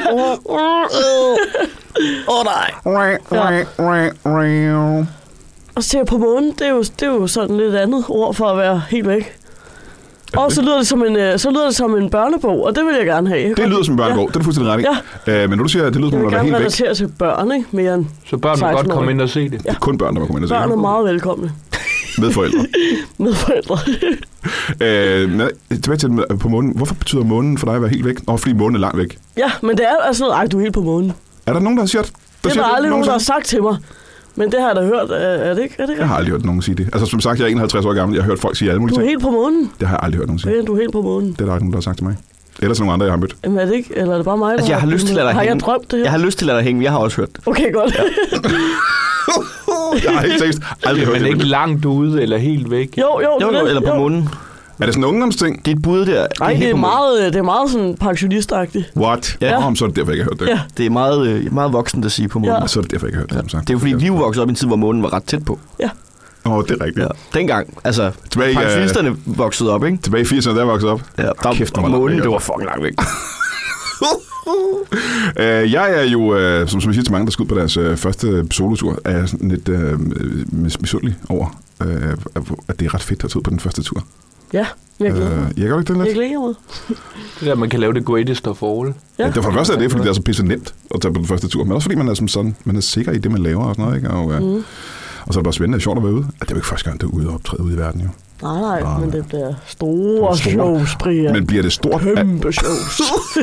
nej. Og så tænker jeg på månen, det er jo sådan lidt andet ord for at være helt væk. Og så lyder det som en børnebog, og det vil jeg gerne have. Det lyder som en børnebog, det er du fuldstændig ret i. Men når du siger, at det lyder som Jeg at vil være gerne helt væk, relatere til børn, ikke? Mere end Så børn må godt komme ind og se det. det er kun børn, der må komme ind og se børn er det. meget velkomne Med forældre. med forældre. Tilbage til på månen. Hvorfor betyder månen for dig at være helt væk? Fordi månen er langt væk. Ja, men det er altså noget, ej, du er helt på månen. Er der nogen, der siger det? Det er der aldrig nogen, der har nogensinde? sagt til mig. Men det har jeg da hørt. Er det ikke? Jeg har aldrig hørt nogen sige det. Altså som sagt, jeg er 51 år gammel. Jeg har hørt folk sige alle mulige Du er ting. helt på månen. Det har jeg aldrig hørt nogen sige. Brian, du er helt på månen. Det er der ikke nogen, der har sagt til mig. Ellers nogle andre, jeg har mødt. Jamen er det ikke? Eller er det bare mig, der Altså, jeg har lyst til at lade dig Har jeg hænge. drømt det her? Jeg har lyst til at lade dig hænge, jeg har også hørt det. Okay, godt. Ja. Jeg har helt seriøst aldrig hørt Men det. ikke langt ude eller helt væk. Jo, det, Eller på månen. Er det sådan en ungdomsting? Dit bud der. Nej, helt det på er meget sådan pensionistagtigt. What? Ja. Så er det derfor, jeg ikke har hørt det. Ja. Det er meget voksent at sige på månen. Ja. Så er det derfor, jeg ikke har hørt det, som sagt. Det er jo fordi, vi jo voksede op i en tid, hvor månen var ret tæt på. Det er rigtigt. Ja. Dengang, altså, Tilbage i, pensionisterne voksede op, ikke? Tilbage i 80'erne, der voksede op. Ja, der Kæft, hvor og var langt månen, væk, det var altså. fucking langt væk. Jeg er jo, som jeg siger til mange, der skal ud på deres første solotur, er jeg sådan lidt misundelig over, at det er ret fedt at tage ud på den første tur. Ja, jeg glæder mig. Jeg gør ikke det Jeg lidt? glæder mig. Det der, man kan lave det greatest of all. Ja, det for det første er det, fordi det er så pisse nemt at tage på den første tur, men også fordi man er som sådan, man er sikker i det, man laver og sådan noget, ikke? Og så er det bare spændende og sjovt at være ude. Det er jo ikke første gang, du er ude og optræde ude i verden, jo. Nej, men det bliver store shows, Brian. Men bliver det stort? Kæmpe shows.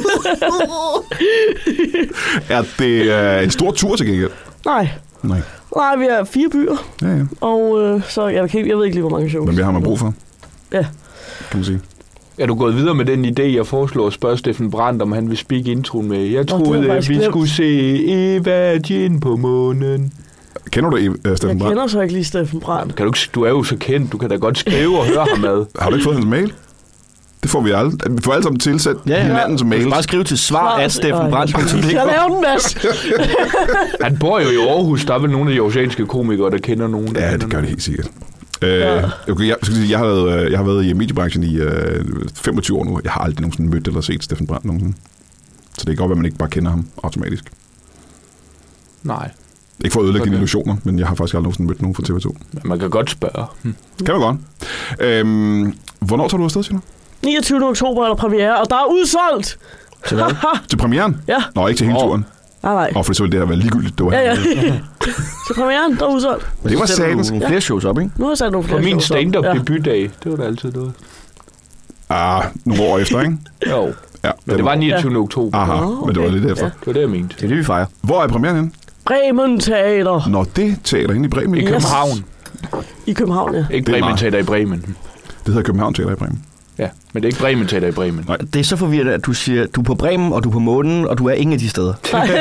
Er det en stor tur til gengæld? Nej, vi er 4 byer, Ja. og så jeg ved ikke lige, hvor mange shows. Men hvad har man brug for? Ja. Kan man sige. Er du gået videre med den idé, jeg foreslår at spørge Steffen Brandt, om han vil speak introen med? Jeg det troede, var vi faktisk skulle se Eva Jean på månen. Kender du Steffen Jeg Brandt? kender så ikke lige Steffen Brandt. Du er jo så kendt, du kan da godt skrive og høre ham ad. Har du ikke fået hans mail? Det får vi aldrig. Vi får alle sammen tilsat hinanden som Du mail. kan bare skrive til svar@steffenbrandt.dk. Jeg laver en masse. Han bor jo i Aarhus. Der er vel nogle af de aarhusianske komikere, der kender nogen. Ja, det gør det helt sikkert. Okay, jeg har været i mediebranchen i 25 år nu. Jeg har aldrig nogensinde mødt eller set Steffen Brandt nogensinde. Så det kan godt være, at man ikke bare kender ham automatisk. Nej. Ikke for at ødelægge dine illusioner, men jeg har faktisk aldrig nogensinde mødt nogen fra TV2. Men man kan godt spørge. Kan man godt. Hvornår tager du afsted, siger du? 29. oktober er der premiere, og der er udsolgt. Til hvad? Til premieren? Ja. Nå, ikke til hele turen. Nej. For så ville det have været ligegyldigt. Det var Ja. Til premieren, der er udsolgt. Det var satans. nogle flere shows op, ikke? Nu har jeg sat nogle På flere min shows op. stand-up debutdag, det var da altid noget. Nogle år efter, ikke? Jo, Ja, men det var 29. oktober. Aha, men det var lidt efter. Det var det, jeg mente. Det er det, vi fejrer. Hvor er premieren henne? Bremen Teater. Nå, det teater inde i Bremen. I Yes. København. I København, ja. Ikke Det er Bremen meget. Teater i Bremen. Det hedder København Teater i Bremen. Ja, men det er ikke Bremen Teater i Bremen. Nej. Det er så forvirrende, at du siger, du er på Bremen, og du er på månen, og du er ingen af de steder.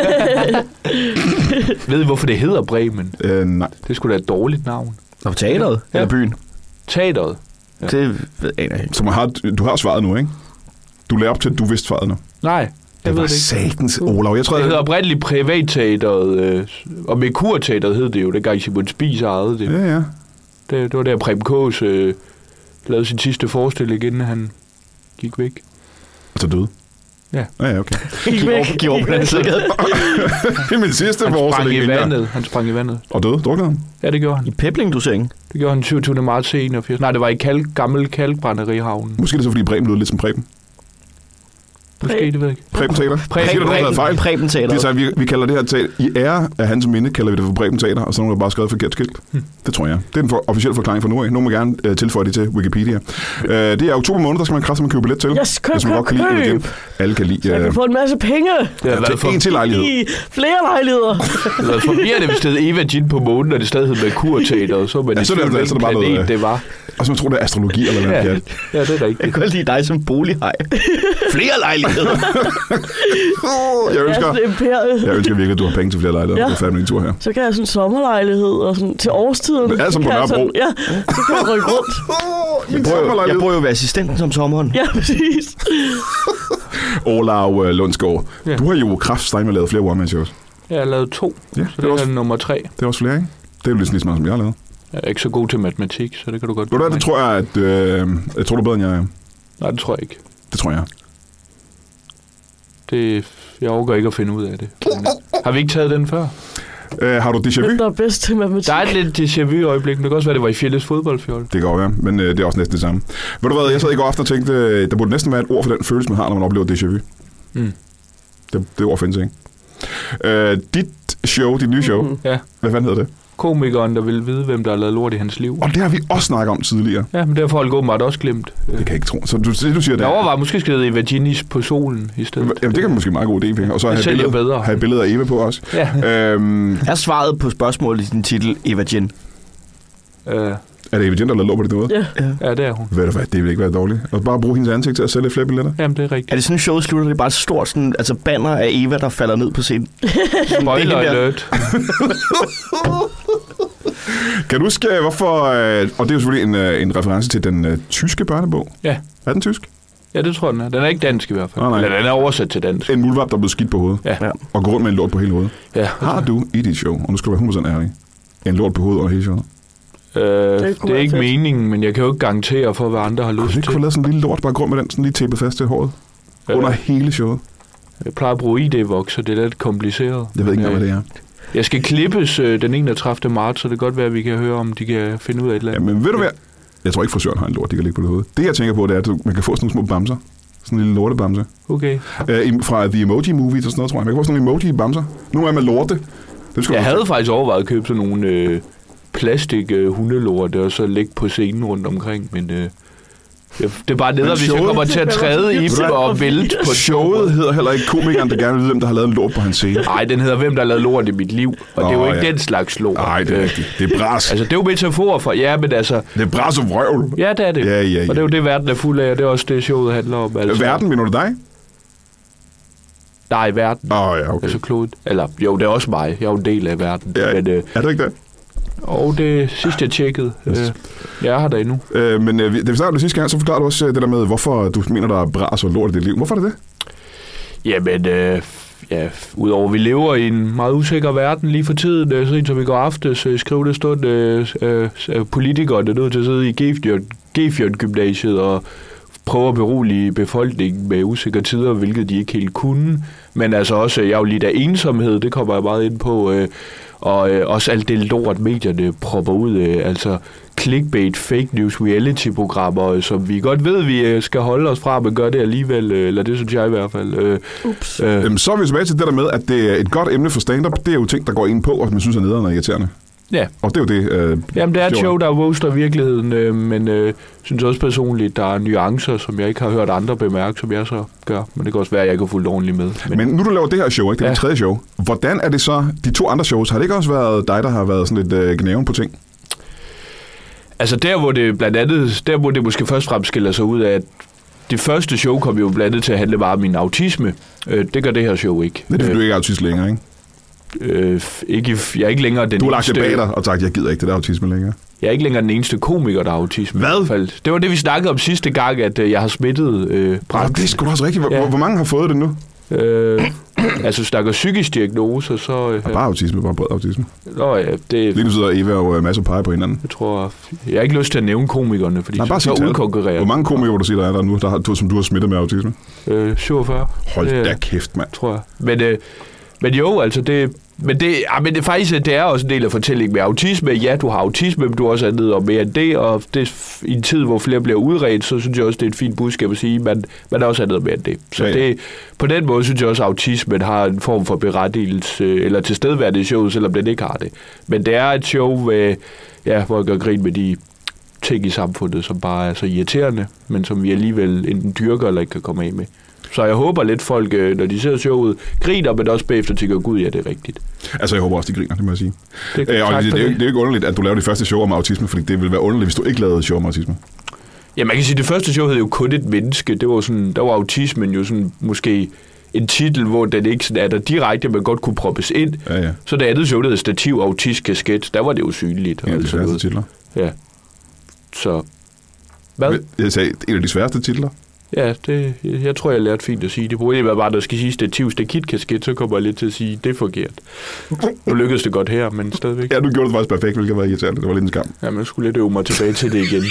Ved I, hvorfor det hedder Bremen? Nej. Det skulle da et dårligt navn. Og teateret? Ja. Eller byen? Teateret. Ja. Det aner jeg ikke. Så du har svaret nu, ikke? Du lader op til, at du vidste svaret nu. Nej, jeg Det ved var det ikke. satans, Olav. Jeg tror, Det hedder oprindeligt Privatteateret, og Merkur-teateret hed det jo, det gang Simon Spies ejede det. Ja. Det var der Preben Kaas lavede sin sidste forestilling, inden han gik væk. Altså døde. Ja. Ja, okay. Giv over på den side. Det er min sidste Han sprang forestilling. i vandet. Han sprang i vandet. Og døde? Druknede han? Ja, det gjorde han. I Pebling-doseringen. Det gjorde han 27. marts 81. Nej, det var i gammel kalkbrænderihavnen. Måske er det så, fordi Bremen lød lidt som Preben. Måske, det ved jeg ikke. Preben Teater. Måske er der nogen, der havde fejl. Preben De Teater. sagde, vi kalder det her teater, i ære af hans minde, kalder vi det for Bremen Teater, og så er nogen, der bare skrevet forkert skilt. Det tror jeg. Det er den officielle forklaring for nu af. Nogen må gerne tilføje det til Wikipedia. Det er oktober måned, der skal man kraftigt købe billet til. Yes, køb. Alle kan lide. Så jeg kan få en masse penge. Det har været Til en til lejlighed. I flere lejligheder. forvirrende, hvis det hed Eva Jean på månen, og det stadig hed Merkur-teateret. Så var det så er det tvivl, altså hvilken bare noget, planet det var. Og så man tror, det er astrologi eller hvad Ja, det ja, det er Jeg rigtigt. kan godt lide dig som bolighej. Flere lejligheder. Jeg ønsker virkelig, at du har penge til flere lejligheder. Ja. Du er færdig med din tur her. Så kan jeg sådan en sommerlejlighed og sådan til årstiden. Men alt som på Kan jeg Nørrebro. sådan- Ja, så kan jeg rykke rundt. Jeg prøver jo at være assistenten som sommeren. Ja, præcis. Olav Lundsgaard. Ja. Du har jo kraftstejt med lavet flere one-man-shows. Jeg har lavet 2, Ja, så det det er også, er nummer 3. det er også flere, ikke? Det er jo lige så meget, som jeg har lavet. Jeg er ikke så god til matematik, så det kan du godt... Ved du hvad, det tror jeg, at... jeg tror, du er bedre, end jeg er. Nej, det tror jeg ikke. Det tror jeg. Jeg overgår ikke at finde ud af det. Har vi ikke taget den før? Har du déjà vu? Hvem der er bedst til matematik? Der er et lidt déjà vu øjeblik, men det kan også være, det var i Fjelles fodboldfjold. Det kan godt være, men det er også næsten det samme. Ved du hvad, jeg sad i går aften og tænkte, der burde næsten være et ord for den følelse, man har, når man oplever déjà vu. Det ord findes ikke. Dit show, dit nye show, Ja. hvad fanden hedder det? Komikeren, der vil vide, hvem der har lavet lort i hans liv. Og det har vi også snakket om tidligere. Ja, men det har folk åbenbart også glemt. Det kan jeg ikke tro. Så du siger det. Jeg overvejer, måske skal det Eva Ginis på solen i stedet. Jamen, det kan måske en meget god idé, Pink. Og så Det sælger bedre. have billeder af Eva på os. Ja. Er svaret på spørgsmålet i din titel Eva Jean? Er det Eva Jean, der lader lov på det noget? Ja. Ja, det er hun. Ved du hvad, det vil ikke være dårligt. Og bare bruge hendes ansigt til at sælge flere billetter. Jamen, det er rigtigt. Er det sådan, showet slutter? Det er bare et stort sådan, altså banner af Eva, der falder ned på scenen. Spoiler Det er alert. Kan du huske, hvorfor... Og det er jo selvfølgelig en reference til den tyske børnebog. Ja. Er den tysk? Ja, det tror jeg, den er. Den er ikke dansk i hvert fald. Nej. Eller den er oversat til dansk. En muldvarp, der er blevet skidt på hovedet. Ja. Og går rundt med en lort på hele hovedet. Ja. Har du i dit show, og nu skal du være 100% ærlig, en lort på hovedet under hele showet? Det er ikke fedt. meningen, men jeg kan jo ikke garantere for, hvad andre har Kunne lyst du ikke få til. lavet sådan en lille lort, bare gå rundt med den, sådan lige tæppet fast til håret? Under hele showet. Jeg plejer at bruge ID-voks, så det er lidt kompliceret. Jeg ved ikke engang, hvad det er. Jeg skal klippes den 31. marts, så det kan godt være, at vi kan høre, om de kan finde ud af et eller andet. Jamen, ved du hvad? Jeg tror ikke, frisøren har en lort, de kan ligge på det hoved. Det, jeg tænker på, det er, at man kan få sådan nogle små bamser. Sådan en lille lortebamse. Okay. Fra The Emoji Movie og sådan noget, tror jeg. Man kan få sådan nogle emoji-bamser. Nogle af dem er lorte. Det skal Jeg du havde faktisk overvejet at købe sådan nogle plastik hundelorte og så lægge på scenen rundt omkring, men Det er bare nederen, hvis jeg kommer til at træde i dem og vælte på showet hedder heller ikke komikeren, der gerne vil vide, hvem der har lavet en lort på hans scene. Nej, den hedder Hvem der har lavet lort i mit liv. Og det er jo ikke den slags lort. Nej, det er rigtigt. Det er bras. Altså, det er jo metafor for... Ja, men altså... Det er bras og vrøvl. Ja, det er det. Ja. Og det er jo det, verden er fuld af, og det er også det, showet handler om. Altså. Verden, mener du dig? Nej, verden. Ja, okay. Altså kloden. Eller, jo, det er også mig. Jeg er jo en del af verden. Ja, men, er det ikke det? Og det sidste, jeg tjekkede. Jeg er her der endnu. Men da vi startede det sidste gang, så forklarede du også det der med, hvorfor du mener, der er bras og lort i dit liv. Hvorfor er det det? Jamen, udover at vi lever i en meget usikker verden lige for tiden, så som i går aftes skrev det stund politikere, der er nødt til at sidde i Gefjørn-gymnasiet og prøve at berolige befolkningen med usikre tider, hvilket de ikke helt kunne. Men altså også, jeg er jo lidt af ensomhed, det kommer jeg meget ind på, og også alt det lort, medierne propper ud af, altså clickbait, fake news, reality-programmer, som vi godt ved, vi skal holde os fra, men gør det alligevel, eller det synes jeg i hvert fald. Så er vi tilbage til det der med, at det er et godt emne for stand-up. Det er jo ting, der går ind på, og man synes er nederen og irriterende. Ja. Og det er jo det... Jamen, det er et show, der roaster virkeligheden, men synes også personligt, der er nuancer, som jeg ikke har hørt andre bemærke, som jeg så gør. Men det kan også være, at jeg ikke har fulgt ordentligt med. Men nu du laver det her show, ikke? Det er det tredje show. Hvordan er det så, de 2 andre shows, har det ikke også været dig, der har været sådan lidt gnæven på ting? Altså der, hvor det blandt andet, der hvor det måske først frem skiller sig ud af, at det første show kom jo blandt andet til at handle meget om min autisme. Det gør det her show ikke. Det er du ikke autist længere, ikke? Jeg er ikke længere den Du har lagt det bag dig og sagt, jeg gider ikke det der autisme længere. Jeg er ikke længere den eneste komiker, der har autisme. Hvad? Det var det, vi snakkede om sidste gang, at jeg har smittet branchen. Det er sgu da også rigtigt. Hvor mange har fået det nu? Altså, snakker psykisk diagnose, så... Bare autisme, bare bred autisme. Nå ja, det... Lige nu sidder Eva og Mads og peger på hinanden. Jeg har ikke lyst til at nævne komikerne, fordi så udkonkurrerer. Hvor mange komikere, du siger, der er der nu, som du har smittet med autisme? 47. Hold da kæft, mand. Tror jeg. Men jo, altså det... Men det faktisk, det er også en del af fortællingen med autisme. Ja, du har autisme, men du har også andet og mere end det, og det, i en tid, hvor flere bliver udredt, så synes jeg også, det er et fint budskab at sige, men man er også andet og mere end det. Så det, på den måde synes jeg også, at autismen har en form for berettigelse, eller tilstedeværende i showet, selvom den ikke har det. Men det er et show, hvor jeg gør grin med de ting i samfundet, som bare er så irriterende, men som vi alligevel enten dyrker eller ikke kan komme af med. Så jeg håber lidt folk, når de ser showet, griner, men også bagefter tænker, gud, ja, det er rigtigt. Altså, jeg håber også, de griner, det må jeg sige. Det er jo ikke underligt, at du laver det første show om autisme, fordi det ville være underligt, hvis du ikke lavede et show om autisme. Ja, man kan sige, at det første show hed jo kun et menneske. Det var sådan, der var autismen jo sådan måske en titel, hvor den ikke sådan er der direkte, man godt kunne proppes ind. Ja. Så det andet show, der hed Stativ Autist Kasket, der var det jo synligt. En af de sværeste titler. Ja. Så... Hvad? Jeg sagde, en af de sværeste titler. Ja, jeg tror, jeg lærte fint at sige det. Problemet er bare, at der skal sige stativ kasket, så kommer jeg lidt til at sige, det er forkert. Nu lykkedes det godt her, men stadigvæk. Ja, du gjorde det faktisk perfekt, hvilket var irriterende. Det var lidt en skam. Ja, men jeg skulle lidt øve mig tilbage til det igen.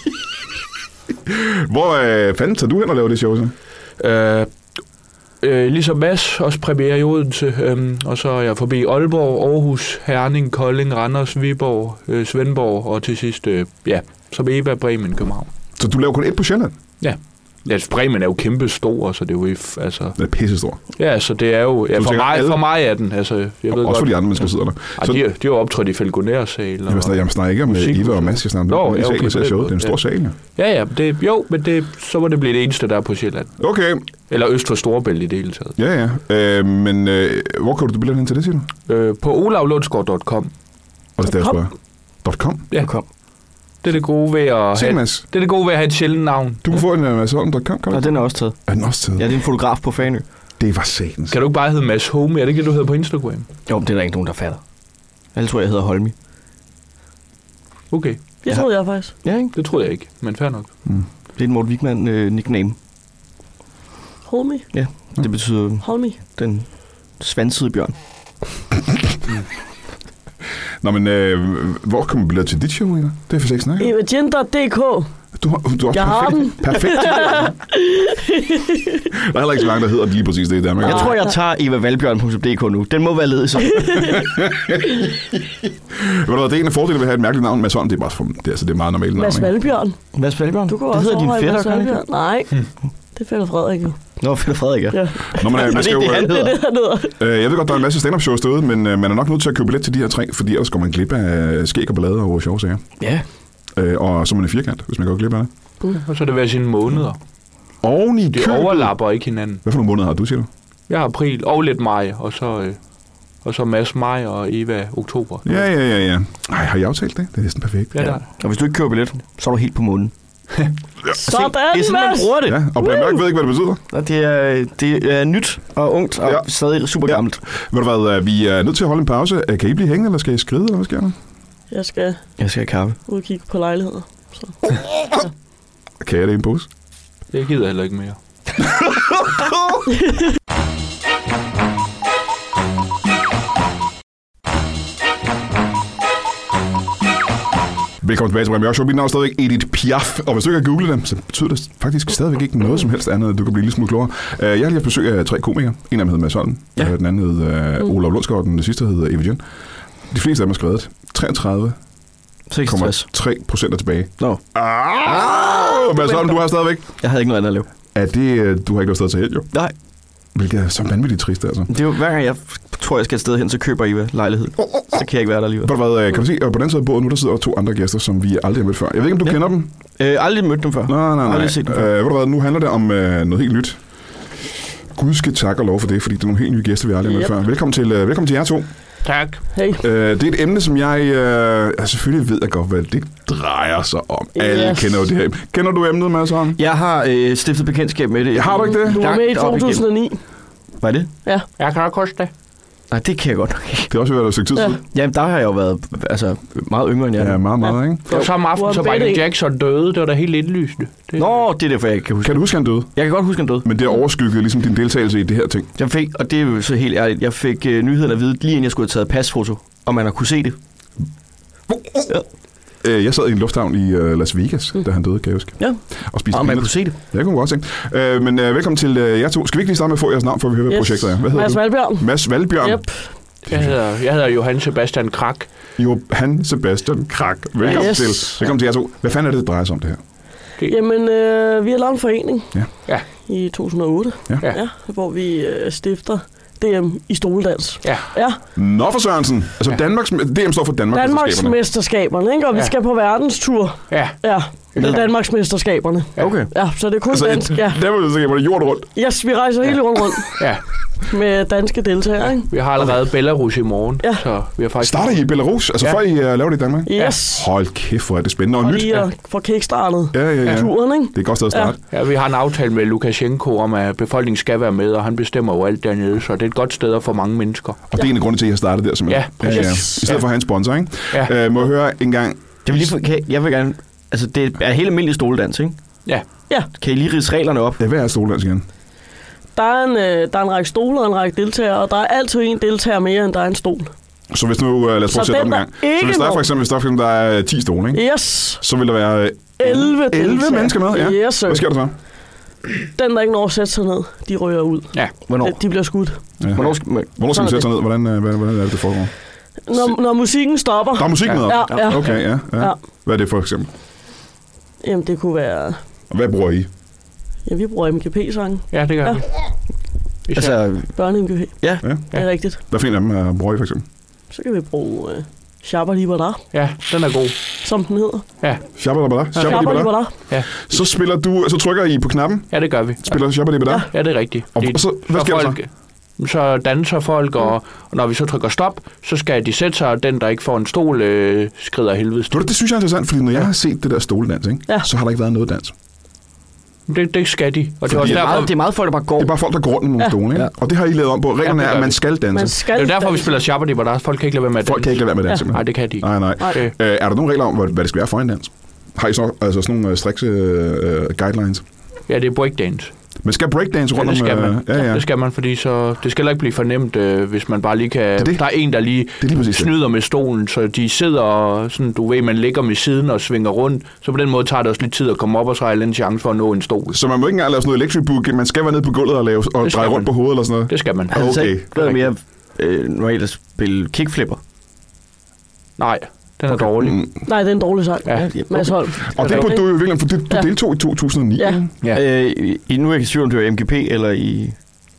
Hvor fanden tager du hen og laver det show så? Ligesom Mads, også premiere i Odense, og så er jeg forbi Aalborg, Aarhus, Herning, Kolding, Randers, Viborg, Svendborg, og til sidst, som Eva, Bremen, København. Så du laver kun et på Sjælland? Ja. Ja, Bremen er jo kæmpe stor, så det er jo altså... Det er pisse stor. Ja, så det er jo... Ja, for mig er den, altså... Jeg ved også godt, for de andre mennesker, sidder der. Så, de er jo optrådt i Falconer-sal. Jeg snakker ikke om Eva og Mads, jeg snakker om i salen, ser showet. Det er en stor sal, ja. Men så må det blive det eneste, der er på Sjælland. Okay. Eller øst for Storebælt i det hele taget. Ja. Men hvor kan du billetter hen til det, siger du? På olavlundsgaard.com. Og det er derfor. .com? Ja. Det er det gode ved at have et sjældent navn. Du kan få en madsholm.com. Ja, den er også taget. Er den også taget? Ja, det er en fotograf på Fanø. Det var satans. Kan du ikke bare hedde Mads Home? Er det ikke det, du hedder på Instagram? Jo, men det er der ikke nogen, der fatter. Jeg tror, jeg hedder Holmi. Okay. Det troede jeg faktisk. Ja, ikke? Det troede jeg ikke, men fair nok. Det er en Morten Wigman-nickname. Holmi? Ja, det betyder... Holmi? Den svansede bjørn. Nå, men hvor kommer billedet til dit show, Eva? Det er for ikke snakke. Evagender.dk. Du har jeg har den. Perfekt. Der er heller ikke så mange, der hedder lige præcis det i Danmark. Jeg tror, jeg tager evavalbjørn.dk nu. Den må være ledet så. Det er en af fordele ved at have et mærkeligt navn. Mads Holm, det er bare det er meget normalt navn. Mads Valbjørn. Mads Valbjørn? Du kan det også hedder din fætter, kan det? Nej, det er Fætter Frederik jo. Nå, Fætter Frederik, ja. Nå, man skal jo, det er det, han hedder. Jeg ved godt, der er en masse stand-up shows derude, men man er nok nødt til at købe billet til de her 3, fordi ellers går man glip af skæg og ballade over sjove sager. Ja. Og så er man i firkant, hvis man går glip af det. Og så er det hver sine måneder. Oven i De købet. overlapper ikke hinanden. Hvad for nogle måneder har du, siger du? Jeg har april og lidt maj, og så Mads maj og Eva oktober. Ja. Ej, har I aftalt det? Det er næsten perfekt. Ja, der. Og hvis du ikke køber billet, så er du helt på månen. Sådan, Det er sådan, man bruger det. Ja, og Brian Mørk ved ikke, hvad det betyder. Og det er nyt og ungt og stadig super gammelt. Ved du hvad, vi er nødt til at holde en pause. Kan I blive hængende, eller skal I skride, eller hvad sker der? Jeg skal Jeg skal have kaffe. ud og kigge på lejligheder. Så. Kan jeg det i en pose? Det gider jeg heller ikke mere. Velkommen tilbage til Brian Mørk Show. Mit navn er stadigvæk Edith Piaf, og hvis du ikke har googlet dem, så betyder det faktisk stadigvæk ikke noget som helst andet, at du kan blive lidt smule klogere. Jeg har lige haft besøg af 3 komikere. En af dem hedder Mads Holm, den anden hedder Olav Lundsgaard, og den sidste hedder Eva Jen. De fleste af dem har skrevet 33,3% er tilbage. Nå. Mads Holm, du har stadigvæk. Jeg havde ikke noget andet at lave. Er det, du har ikke noget sted til helt, jo? Nej. Hvilket er så vanvittigt trist, altså. Det er jo hver gang jeg tror, jeg skal et sted hen, så køber I lejlighed. Så kan jeg ikke være der alligevel. Kan du se, på den side af bordet nu, der sidder 2 andre gæster, som vi aldrig har mødt før. Jeg ved ikke, om du kender dem? Aldrig mødt dem før. Nej. Aldrig set dem før. Ved du hvad, nu handler det om noget helt nyt. Gud skal takke og lov for det, fordi det er nogle helt nye gæster, vi aldrig har mødt før. Velkommen til jer 2. Tak. Hey. Det er et emne, som jeg selvfølgelig ved godt, hvad det drejer sig om. Alle kender jo det her. Kender du emnet, Mads Holm? Jeg har stiftet bekendtskab med det. Har du ikke det? Du var med i 2009. Var det? Ja. Jeg kan da koste det. Nej, det kan jeg godt nok ikke. Det har også været et stykke tid siden. Jamen, der har jeg jo været meget yngre end jeg. Ja, meget, ikke? Det var samme aften, så Michael Jackson døde. Det var da helt indlysende. Nå, det er derfor, jeg ikke kan huske. Kan du huske, han døde? Jeg kan godt huske, han døde. Men det overskyggede ligesom din deltagelse i det her ting. Jeg fik, og det er jo så helt ærligt, jeg fik nyheden at vide, lige inden jeg skulle have taget pasfoto, og man har kunne se det. Jeg sad i en lufthavn i Las Vegas, da han døde, kan jeg huske. Ja, og spiste og man kunne se det. Jeg kunne godt se. Men velkommen til jer 2. Skal vi ikke lige starte med at få jeres navn, for vi hører, hvad projektet er? Hvad hedder Mads du? Valbjørn. Mads Valbjørn. Yep. Jeg hedder Johan Sebastian Krak. Johan Sebastian Krak. Velkommen til jer 2. Hvad fanden er det drejer sig om det her? Jamen, vi har lavet en forening i 2008, hvor vi stifter DM i stoledans. Ja. Nå for Sørensen. Altså DM står for Danmarksmesterskaberne, ikke? Og vi skal på verdenstur. Ja. Det er Danmarksmesterskaberne. Okay. Ja, så det er kun altså, dansk. Ja. Danmarksmesterskaberne jorden rundt. Yes, vi rejser hele jorden rundt. Ja. Med danske deltagere, ikke? Vi har allerede Belarus i morgen. Ja. Så vi har faktisk... Starter I Belarus? Altså før I laver det i Danmark? Yes. Hold kæft, hvor er det spændende og nyt. Lige at få kickstartet turen, ikke? Det er et godt sted at starte. Ja, vi har en aftale med Lukashenko om, at befolkningen skal være med, og han bestemmer jo alt dernede, så det er et godt sted for mange mennesker. Og det er en af grunden til, at I har startet der, simpelthen. Ja, præcis. I stedet for at have en sponsor, ikke? Ja. Må jeg høre en gang... Jeg vil gerne... Altså, det er helt almindelig stoledans, ikke? Ja. Kan I lige ridse reglerne op? Ja, hvad er stoledans igen? Der er en række stoler og en række deltagere, og der er altid en deltager mere, end der er en stol. Så hvis nu, lad os prøve at sætte op en gang. Så hvis der for eksempel der er 10 stole, ikke? Yes. Så vil der være 11 mennesker med, ja. Yes, sir. Hvad sker der så? Den, der ikke når at sætte sig ned, de ryger ud. Ja. Hvornår? De bliver skudt. Ja. Hvornår skal man sætte sig ned? Hvordan er det foregår? Når musikken stopper. Der er musik med op? Ja. Okay, ja. Hvad er det for eksempel? Jamen, det kunne være... Og hvad bruger I? Ja, vi bruger MGP-sange. Ja, det gør vi. Altså... Børne-MGP. Ja. Det er rigtigt. Hvad for en af dem bruger I for eksempel? Så kan vi bruge Shabba Libba Da. Ja, den er god. Som den hedder. Ja. Shabba Libba Da? Shabba Libba Da. Ja. Så trykker I på knappen? Ja, det gør vi. Spiller Shabba Libba Da? Ja, det er rigtigt. Og så, hvad sker der så? Så danser folk, og når vi så trykker stop, så skal de sætte sig, og den, der ikke får en stol, skrider helvedes. Det synes jeg er interessant, fordi når jeg har set det der stoledans, ikke, så har der ikke været noget dans. Det skal de. Og det er meget folk, der bare går. Det er bare folk, der går rundt med nogle stole, ikke? Og det har I lavet om på. Reglerne er, at man skal danse. Det er derfor, vi spiller Shabba Libba Da. Folk kan ikke lade være med at danse. Folk kan ikke lade være med at danse. Nej, det kan de ikke. Nej. Er der nogle regler om, hvad det skal være for en dans? Har I så sådan nogle strikse guidelines? Ja, det er breakdance. Man skal breakdance rundt om... Det skal man. Ja. Det skal man, fordi så... Det skal heller ikke blive fornemt, hvis man bare lige kan... Det. Der er en, der lige snyder med stolen, så de sidder og sådan, du ved, man ligger med siden og svinger rundt, så på den måde tager det også lidt tid at komme op, og så har jeg en chance for at nå en stol. Så man må ikke engang lave sådan noget electric boogie, man skal være nede på gulvet og dreje rundt på hovedet eller sådan noget? Det skal man. Okay. Det er mere normalt at spille kickflipper. Nej. Den er dårlig. Nej, det er en dårlig sang. Ja. Mads Holm. Og det burde du jo virkelig, for du deltog i 2009. Ja. Nu er jeg ikke sikker, om det var MGP eller i...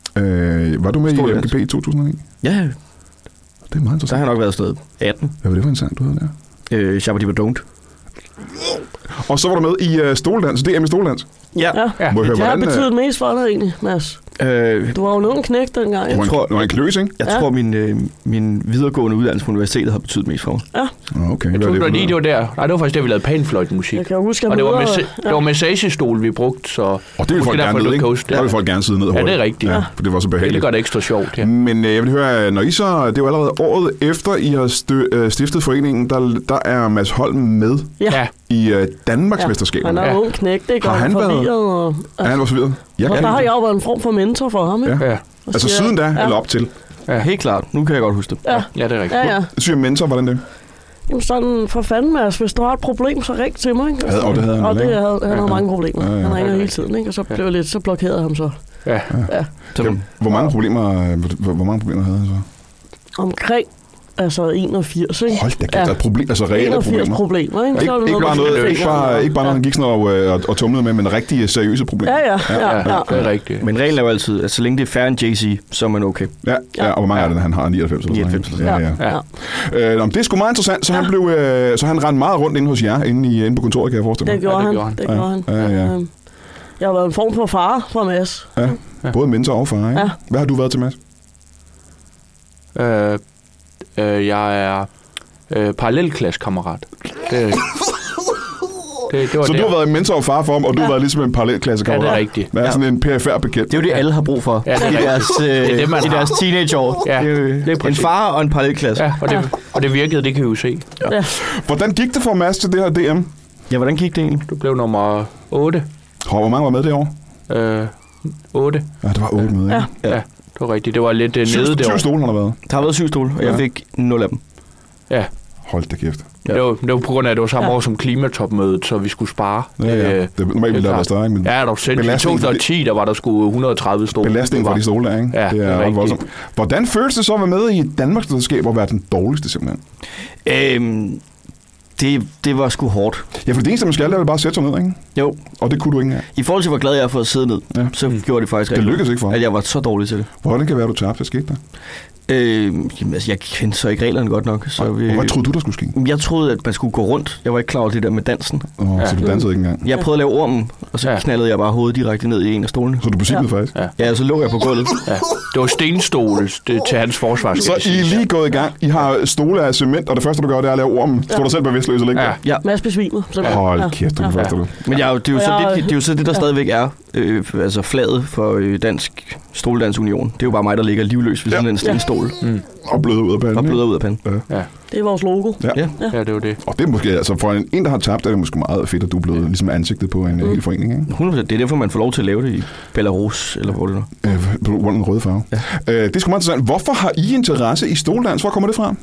Var du med i MGP i 2009? Ja. Det er meget interessant. Der har nok været sted 18. Hvad var det for en sang, du havde der? Shabba Dibba Don't. Og så var du med i stoledans, DM i stoledans. Ja. Ja. Må jeg høre, Det har hvordan... betydet mest for dig egentlig, Mads. Du var jo nogen knæk dengang. Du var en kløs, ikke? Jeg tror, min videregående uddannelse på universitetet har betydet mest for mig. Ja. Okay. Jeg troede, det var der. Nej, det var faktisk der, vi lavede panfløjtenmusik. Jeg kan huske, og det var massagestol, vi brugte, så... Og det vil folk gerne ned, ikke? Der vil folk gerne sidde ned. Ja, det er rigtigt. Ja, for det var så behageligt. Det gør det ekstra sjovt, ja. Men jeg vil høre, når I så... Det er jo allerede året efter, I har stiftet foreningen, der er Mads Holm med i Danmarksmesterskaberne. Han er ung knæk, det gør han forvirret. Ja, han var forvirret. Og der har jeg jo været en form for mentor for ham, ikke? Ja. Altså siden da, eller op til? Ja, helt klart. Nu kan jeg godt huske det. Ja, det er rigtigt. Ja. Så siger mentor, hvordan det? Jamen sådan, for fanden, Mads, hvis du har et problem, så ring til mig, ikke? Og det havde han. Og det havde mange problemer. Ja. Han ringer hele tiden, ikke? Og så blev jeg lidt, så blokerede ham så. Ja. Hvor mange problemer havde han så? Omkring 81, ikke? Hold da kæft, problem, altså reelle 81 problemer. Ikke Ikke bare noget, han gik sådan og tumlede med, men rigtige seriøse problemer. Ja. Det er rigtigt. Men reglen er jo altid, at så længe det er færre end JC, så er man okay. Ja, og hvor mange er det, han har? 99 eller sådan. Ja. Det er sgu meget interessant, så han blev rendte meget rundt inde hos jer, inde på kontoret, kan jeg forestille mig. Det gjorde han. Ja. Jeg har været en form for far for Mads. Ja, både mentor og far, ikke? Ja. Hvad har du været til, Mads? Jeg er parallelklassekammerat. Det var så der. du har været mentor og far for ham, og du har været ligesom en parallelklassekammerat? Ja, det er rigtigt. Hvad er sådan en perifær bekendt? Det er jo det, alle har brug for i deres teenageår. Ja, det er en far og en parallelklasse. Ja, og det virkede, det kan vi jo se. Ja. Hvordan gik det for Mads til det her DM? Ja, hvordan gik det egentlig? Du blev nummer 8. Hvor mange var med det år? 8. Ja, det var 8 med, ikke? Ja, det var rigtigt. Det var lidt nede derovre. 7 stole har der været. Der har været 7 stole, og jeg fik 0 af dem. Ja. Hold da kæft. Ja. Det var på grund af, at det var samme år som klimatopmødet, så vi skulle spare. Ja. Det normalt ville der være større, ikke? Ja, der var selv. I 2010, der var der sgu 130 stole. Belastning for de stole der, ikke? Ja, det er ret voldsomt. Hvordan føles det så at være med i Danmarksmesterskab og være den dårligste, simpelthen? Det var sgu hårdt. Ja, for det eneste, man skal, er bare sætte sig ned, ikke? Jo. Og det kunne du ikke engang. I forhold til, hvor glad jeg er for at sidde ned, så gjorde det faktisk rigtig. Det lykkedes ikke for at jeg var så dårlig til det. Hvordan kan det være, du tabte? Hvad skete der? Jeg kendte så ikke reglerne godt nok. Så hvad troede du, der skulle ske? Jeg troede, at man skulle gå rundt. Jeg var ikke klar over det der med dansen. Så du dansede ikke engang? Jeg prøvede at lave ormen, og så knaldede jeg bare hovedet direkte ned i en af stolene. Så du besvimede faktisk? Ja, så lå jeg på gulvet. Ja. Det var stenstole til hans forsvar. Så I er lige gået i gang. I har stole af cement, og det første, du gør, det er at lave ormen. Står du selv bevidstløs og ligger? Ja. Mads besvimet. Hold kæft, du er første. Men det er jo så det, der stadigvæk er altså flaget for Dansk Stoledans Union. Det er jo bare mig, der ligger livløs ved sådan en stenstol. Og bløder ud af panden. Ja. Det er vores logo. Ja, det var det. Og det er måske, altså for en der har tabt, er det måske meget fedt, at du er blevet ligesom ansigtet på en hel forening, ikke? 100%. Det er derfor, man får lov til at lave det i Belarus, eller hvor det nu. På grund af den røde farve. Ja. Det er sgu meget interessant. Hvorfor har I interesse i stoledans? Hvor kommer det fra?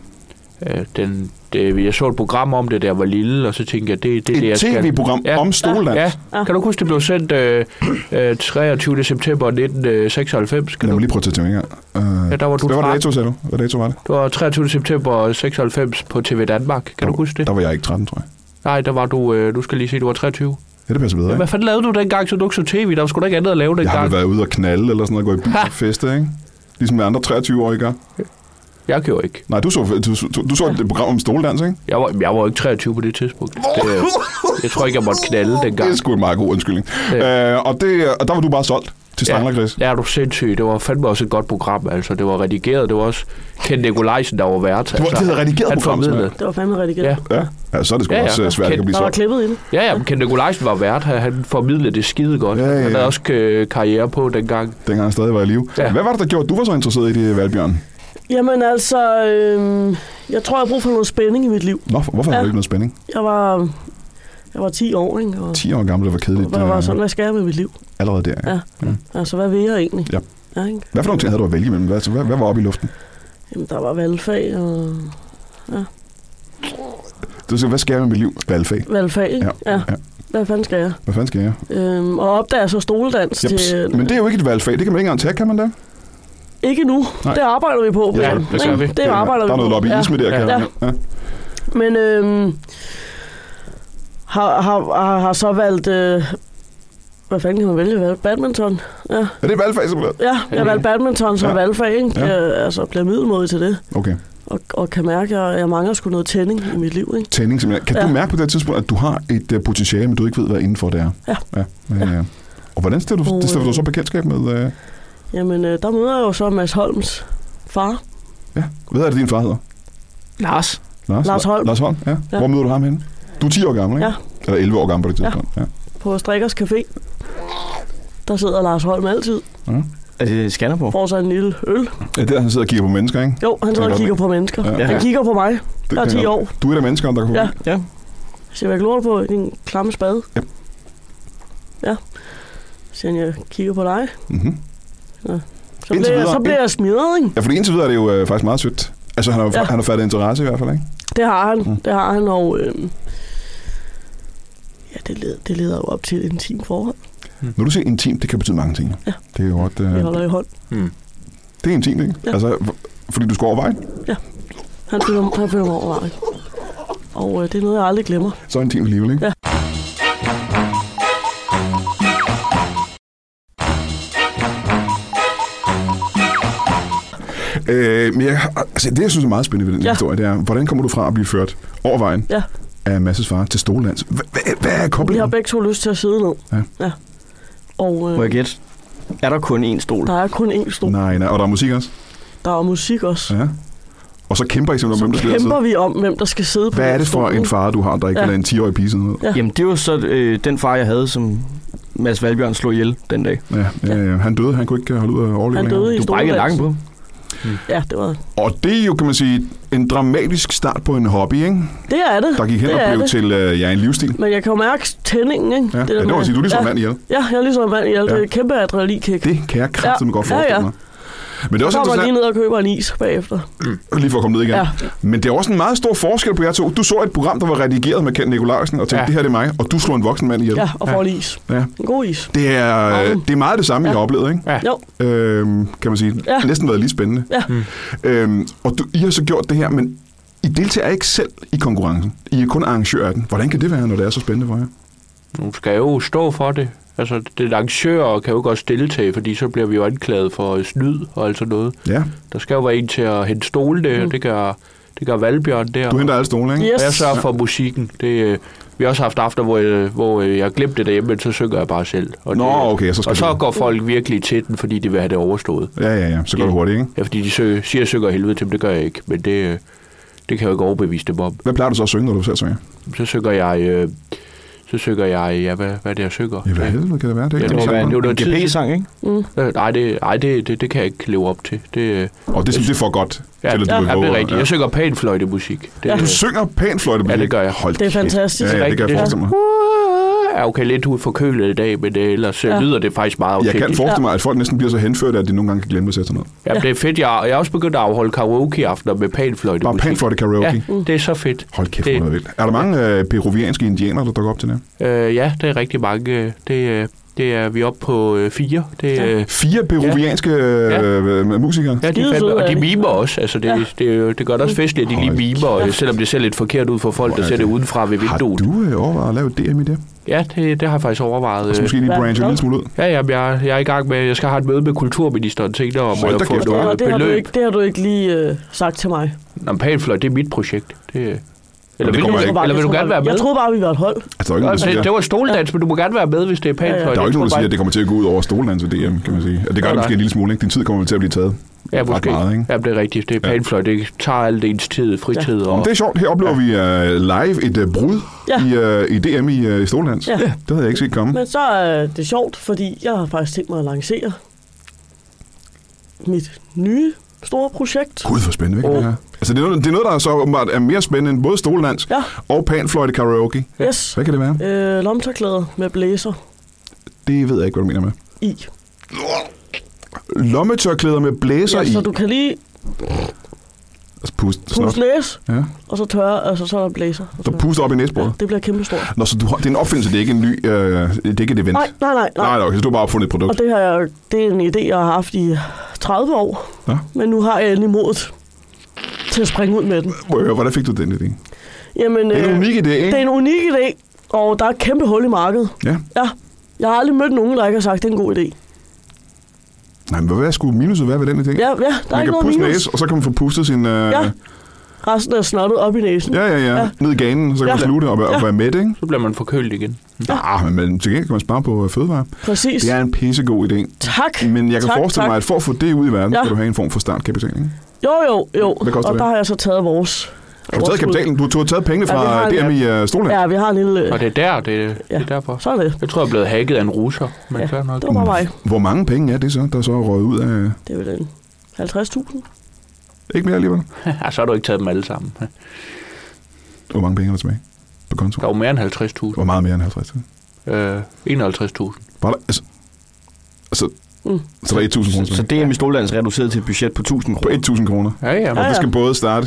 Jeg så et program om det, der var lille, og så tænkte jeg, det er det, jeg skal. Et tv-program om stoledans? Ja. Kan du huske, det blev sendt 23. september 1996? Lad mig lige prøve at tage en gang. Der var du hvad var det dato, sagde du? Hvad dato var det? Det var 23. september 96 på TV Danmark. Kan du huske det? Der var jeg ikke 13, tror jeg. Nej, der var du skal lige se, du var 23. Ja, det passer bedre, ikke? Hvad fanden lavede du dengang, så du ikke så tv? Der var sgu da ikke andet at lave dengang. Jeg har været ude og knalde, eller sådan noget, gå i byen og feste, ikke? Ligesom med andre 23-årige gør. Jeg gjorde ikke. Nej, du så et program om stoledans, ikke? Jeg var jo ikke 23 på det tidspunkt. Jeg tror ikke, jeg måtte knalde dengang. Det er sgu en meget god undskyldning. Og der var du bare solgt til Strangler-Chris. Ja, du sindssygt. Det var fandme også et godt program. Altså, det var redigeret. Det var også Ken Nikolajsen, der var vært. Det havde redigeret programmet. Det var fandme redigeret. Ja, så er det sgu også svært at blive solgt. Der var klippet i det. Ja, men Ken Nikolajsen var vært. Han formidlede det skide godt. Ja. Han havde også karriere på dengang. Dengang han stadig var i live. Ja. Hvad var det, der gjorde, at du var så interesseret i det, Valbjørn? Jamen altså, jeg tror, jeg har brug for noget spænding i mit liv. Hvorfor har du ikke noget spænding? Jeg var 10 år, ikke? Og 10 år gammel, det var kedeligt. Hvad skal jeg med mit liv? Allerede der, ja. Altså, hvad vil jeg egentlig? Ja. Ikke? Hvad for nogle ting havde du at vælge imellem? Hvad var oppe i luften? Jamen, der var valgfag og... Ja. Du siger, hvad skal jeg med mit liv? Valgfag. Valgfag, ikke? Ja. Hvad fanden skal jeg? Og opdager så stoledans til... Men det er jo ikke et valgfag. Det kan man ikke engang tage, kan man det? Ikke nu. Nej. Det arbejder vi på. Ja, det gør vi. Det arbejder vi på. Der er noget lobbyisme der, kan jeg. Ja. Men har så valgt... hvad fanden kan man vælge? Badminton. Ja. Er det valgfag, simpelthen? Ja, jeg valgte badminton som valgfag, ikke? Jeg bliver middelmådig til det. Okay. og kan mærke, at jeg mangler sgu noget tænding i mit liv. Ikke? Tænding simpelthen. Kan du mærke på det tidspunkt, at du har et potentiale, men du ikke ved, hvad indenfor det er? Ja. Og hvordan stifter du så bekendtskab med... Jamen, der møder jeg jo så Mads Holms far. Ja. Hvad er det, din far hedder? Lars Holm. Lars Holm, ja. Hvor møder du ham henne? Du er 10 år gammel, ikke? Ja. Eller 11 år gammel på det tidspunkt. Ja. På Strikkers Café. Der sidder Lars Holm altid. Ja. Er det scanner på? Får sig en lille øl. Ja, der han sidder og kigger på mennesker, ikke? Jo, han sidder og kigger på mennesker. Ja. Han kigger på mig. Der er 10 år. Du er der mennesker, der kan få. Ja. Så jeg glor på din klamme spade. Ja. Ja. Så jeg kigger på dig. Mhm. Ja. Så bliver jeg smidt, ikke? Ja, fordi indtil videre er det jo faktisk meget sødt. Altså, han har fattet interesse i hvert fald, ikke? Det har han. Det har han, og... det leder jo op til et intimt forhold. Når du siger intimt, det kan betyde mange ting. Ja. Det er jo godt... Vi holder i hånd. Det er intimt, ikke? Ja. Altså, fordi du skal over vejen? Ja. Han følger mig over vejen. Og det er noget, jeg aldrig glemmer. Så intimt alligevel, ikke? Ja. Men det, jeg synes er meget spændende ved den historie, det er, hvordan kommer du fra at blive ført over vejen af Masses far til Stolelands? Hvad er koblingen? Vi har begge to lyst til at sidde ned. Ja. Og, må jeg gætte? Er der kun én stol? Der er kun én stol. Nej, og der er musik også? Der er musik også. Ja. Og så kæmper I simpelthen om, hvem der skal sidde? Så kæmper vi om, hvem der skal sidde på. Hvad er det for en far, du har, der ikke vil lade en 10-årig pige sidde ned? Ja. Jamen, det var så den far, jeg havde, som Mads Valbjørn slog ihjel den dag. Ja. Han døde. Han kunne ikke holde ud af overlevelse. Han døde i Stolelands. Du brækkede nakken på. Ja, det var. Og det er jo, kan man sige, en dramatisk start på en hobby, ikke? Det er det. Der gik hen og blev til en livsstil. Men jeg kan jo mærke tændingen, ikke? Ja, det må sige, du er ligesom en mand ihjel. Ja, jeg er ligesom en mand ihjel. Det er et kæmpe adrenalinkick. Det kan jeg kraftedeme godt forestille mig. Men det er også så kommer interessant. lige ned og køber en is bagefter. Lige for at komme ned igen. Ja. Men det er også en meget stor forskel på jer to. Du så et program, der var redigeret med Kent Nikolajsen, og tænkte, det her det er mig, og du slår en voksen mand ihjel. Ja, og får en is. Ja. En god is. Det er meget det samme, jeg har oplevet, ikke? Ja. Jo. Kan man sige. Ja. Næsten været lige spændende. Ja. Og I har så gjort det her, men I deltager ikke selv i konkurrencen. I er kun arrangør af den. Hvordan kan det være, når det er så spændende for jer? Nu skal jo stå for det. Altså, det arrangører kan jo ikke også deltage, fordi så bliver vi jo anklaget for snyd og alt sådan noget. Ja. Der skal jo være en til at hente stole der, det gør Valbjørn der. Du henter alle stole, ikke? Yes. Og jeg sørger for musikken. Vi har også haft aftener, hvor jeg glemte det derhjemme, men så synger jeg bare selv. Og okay. Så går folk virkelig til den, fordi de vil have det overstået. Ja. Så går det hurtigt, ikke? Ja, fordi de siger, at jeg synger helvede til dem, det gør jeg ikke. Men det kan jeg jo ikke overbevise dem om. Hvad plejer du så at synge, når du selv synger? Så synger jeg... hvad er det, jeg synger? Ja, hvad helvede kan det være? Det er jo noget GP-sang, ikke? Nej, det kan jeg ikke leve op til. Og det synes det er for godt til, at du vil det er rigtigt. Jeg synger panfløjtemusik. Du synger panfløjtemusik? Ja, det gør jeg. Det er fantastisk. Ja, det kan jeg forestille mig. er okay lidt forkølet i dag, men ellers lyder det faktisk meget okay. Jeg kan forestille mig, at folk næsten bliver så henført, at de nogle gange kan glemme at sætte sig ned. Ja, det er fedt. Jeg er også begyndt at afholde karaoke-aftener med panfløjte. Bare panfløjte karaoke? Ja, det er så fedt. Hold kæft, hvor er det vildt. Er der mange peruvianske indianere, der dukker op til det? Ja, det er rigtig mange. Det er vi oppe på 4. 4 peruvianske musikere? Ja, og de mimer også. Altså, det gør det også festligt, at de lige mimer, selvom det ser lidt forkert ud for folk, der ser det udenfra ved vinduet. Har du overvejet at lave DM i det? Ja, det har jeg faktisk overvejet. Og så måske lige branche en lille smule ud? Ja, jeg er i gang med, jeg skal have et møde med kulturministeren til om at få noget beløb. Det har du ikke lige sagt til mig. Nå, panfløjte, det er mit projekt. Eller vil du gerne være med? Jeg troede bare, vi var et hold. Altså, det var stoledans, men du må gerne være med, hvis det er panfløjte. Der er jo ikke nogen, der siger, at det kommer til at gå ud over stoledans ved DM, kan man sige. Det gør det måske en lille smule, ikke? Din tid kommer til at blive taget. Ja, måske. Meget, ikke? Ja, det er rigtigt. Det er panfløjte. Det tager al ens tid, fritid. Ja. Og det er sjovt. Her oplever vi live et brud i DM i stoledans. Ja. Det havde jeg ikke set komme. Men så er det sjovt, fordi jeg har faktisk tænkt mig at lancere mit nye store projekt. Gud, hvor spændende, ikke? Ja. Altså, det er noget, der så er mere spændende end både stoledans og panfløjte karaoke. Yes. Hvad kan det være? Lommetørklæder med blæser. Det ved jeg ikke, hvad du mener med. I. Lommetørklæder med blæser i? Ja, så du kan lige puste næse, og så tørre, altså så er der blæser. Så puster op i næsbordet? Ja, det bliver kæmpe stort. Nå, så det er en opfindelse, det er ikke en ny, det er ikke et event? Nej. Nej, okay, så du har bare opfundet et produkt. Og det er en idé, jeg har haft i 30 år. Ja. Men nu har jeg endelig modet til at springe ud med den. Hvordan fik du den idé? Jamen, det er en unik idé, ikke? Det er en unik idé, og der er et kæmpe hul i markedet. Ja. Jeg har aldrig mødt nogen, der ikke har sagt, det er en god idé. Nej, men hvad skulle minuset være ved den idé? Ja, der er ikke noget minus. Man kan puste næse, og så kan man få pustet sin... resten af snottet op i næsen. Ja. Ned i ganen, så kan man slutte og være mæt, ikke? Så bliver man forkølet igen. Ja, men til gengæld kan man spare på fødevarer. Præcis. Det er en pissegod idé. Tak. Men jeg kan forestille mig, at for at få det ud i verden, Ja. skal du have en form for startkapital, ikke? Jo. Hvad koster og det? der har jeg så taget vores... Har du taget kapitalen? Du har taget pengene fra DM i Storland? Ja, vi har en lille... Og det er det er derfor. Så er det. Jeg tror, jeg er blevet hacket af en russer. Men Ja, fair nok. det var bare mig. Hvor mange penge er det så, der så er røget ud af... Det er vel en 50.000. Ikke mere alligevel? Ja, så har du ikke taget dem alle sammen. Hvor mange penge er der tilbage på konto? Der er jo mere end 50.000. Hvor meget mere end 50? 51.000. Var der, så der er 1.000 kroner Så tilbage? DM i Storlands er reduceret til et budget på 1.000 På kroner. 1.000 kroner. Ja. Og det skal både starte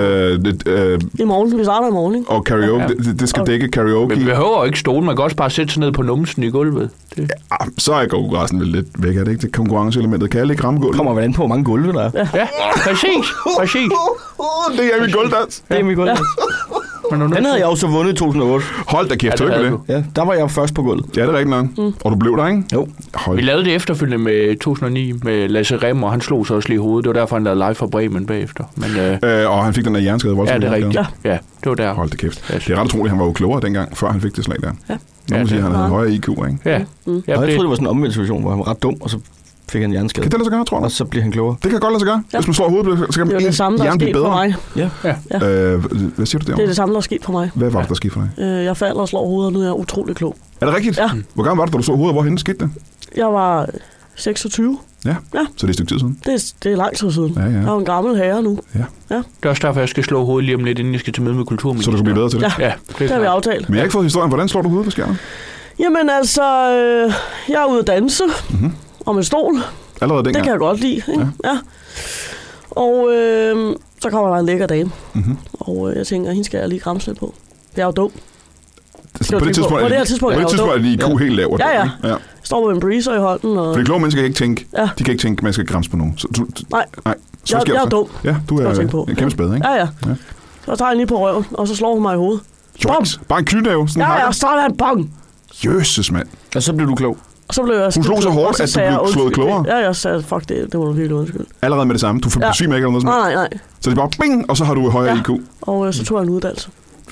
I morgen. Vi starter i morgen, ikke? og karaoke. Ja. Det skal dække karaoke. Men vi behøver jo ikke stole. Man kan også bare sætte sig ned på numsen i gulvet. Det. Ja, så er konkurrencen vel lidt væk, er det ikke? Det konkurrenceelementet. Kan jeg ikke ramme gulvet? Kommer vel an på, hvor mange gulve der er. Ja, præcis. Det er min gulvdans. Det er mit gulv. Ja. Den havde jeg også vundet i 2008. Hold da kæft, Ja, du det ikke havde det? Ja, der var jeg først på gulvet. Ja, det er rigtigt nok. Og du blev der, ikke? Jo. Hold. Vi lavede det efterfølgende med 2009 med Lasse Rem, og han slog sig også lige i hovedet. Det var derfor, han lavede live fra Bremen bagefter. Men, Og han fik den der hjerneskade ja, voldsomt. det er rigtigt. Ja, det var der. Hold da kæft. Det er ret utroligt, han var jo klogere dengang, før han fik det slag der. Ja. Nogen siger, det han havde en højere IQ, ikke? Ja. Ja, Og jeg troede, det var sådan en omvendt situation, hvor han var ret dum, og så fik han hjerneskade. Kan det lade sig gøre, tror du? Og så bliver han klogere. Det kan godt lade sig gøre. Ja. Hvis man slår hovedet, så kan Det er jo det samme, der er hjernen blive sket for bedre. mig. Hvad siger du der? Det er det samme, der er sket for mig. Hvad var det, der skete for dig? Jeg falder og slår hovedet, og nu er jeg utrolig klog. Er det rigtigt? Ja. Hvor gammel var det, da du så hovedet? Hvorhenne skete det? Jeg var 26. Ja. Ja. Så det er et stykke tid siden? Det er lang tid siden. Ja. Jeg er jo en gammel herre nu. Det er også derfor, jeg skal slå hovedet lige om lidt, inden jeg skal til møde med Så kulturministeren. du kan blive bedre til det? Ja. Ja, Det har vi aftalt. Men jeg har ikke fået historien. Hvordan slår du hovedet på skærmen? Jamen altså, jeg er ude at danse om en stol. Allerede dengang? Det kan jeg godt lide. Ikke? Ja. Og så kommer der en lækker dame. Og jeg tænker, hende skal jeg lige gramse lidt på. Jeg er jo dum. På det tidspunkt er din IQ helt lav. Ja. Jeg står med en breezer i hånden. Og... Fordi kloge mennesker kan ikke tænke, Ja. de kan ikke tænke, at man skal gramse på nogen. Så Nej. Så Jeg sker er det så. dum. Ja, du Skal jeg tænke er på. en kæmpe spade, ikke? Ja. Så tager jeg lige på røven, og så slår hun mig i hovedet. Joks. Bare en knytnæve. Sådan en Ja, hakker. så er der en bong. Jøsses, mand. Og så blev du klog. Og så blev jeg... Hun slog så hårdt, at du blev slået klogere? Ja, jeg sagde, fuck det var virkelig undskyld. Allerede med det samme. Du får besvimer ikke eller noget sådan. Nej. Så det er bare bing, og så har du højere IQ. Og så tog jeg en uddannelse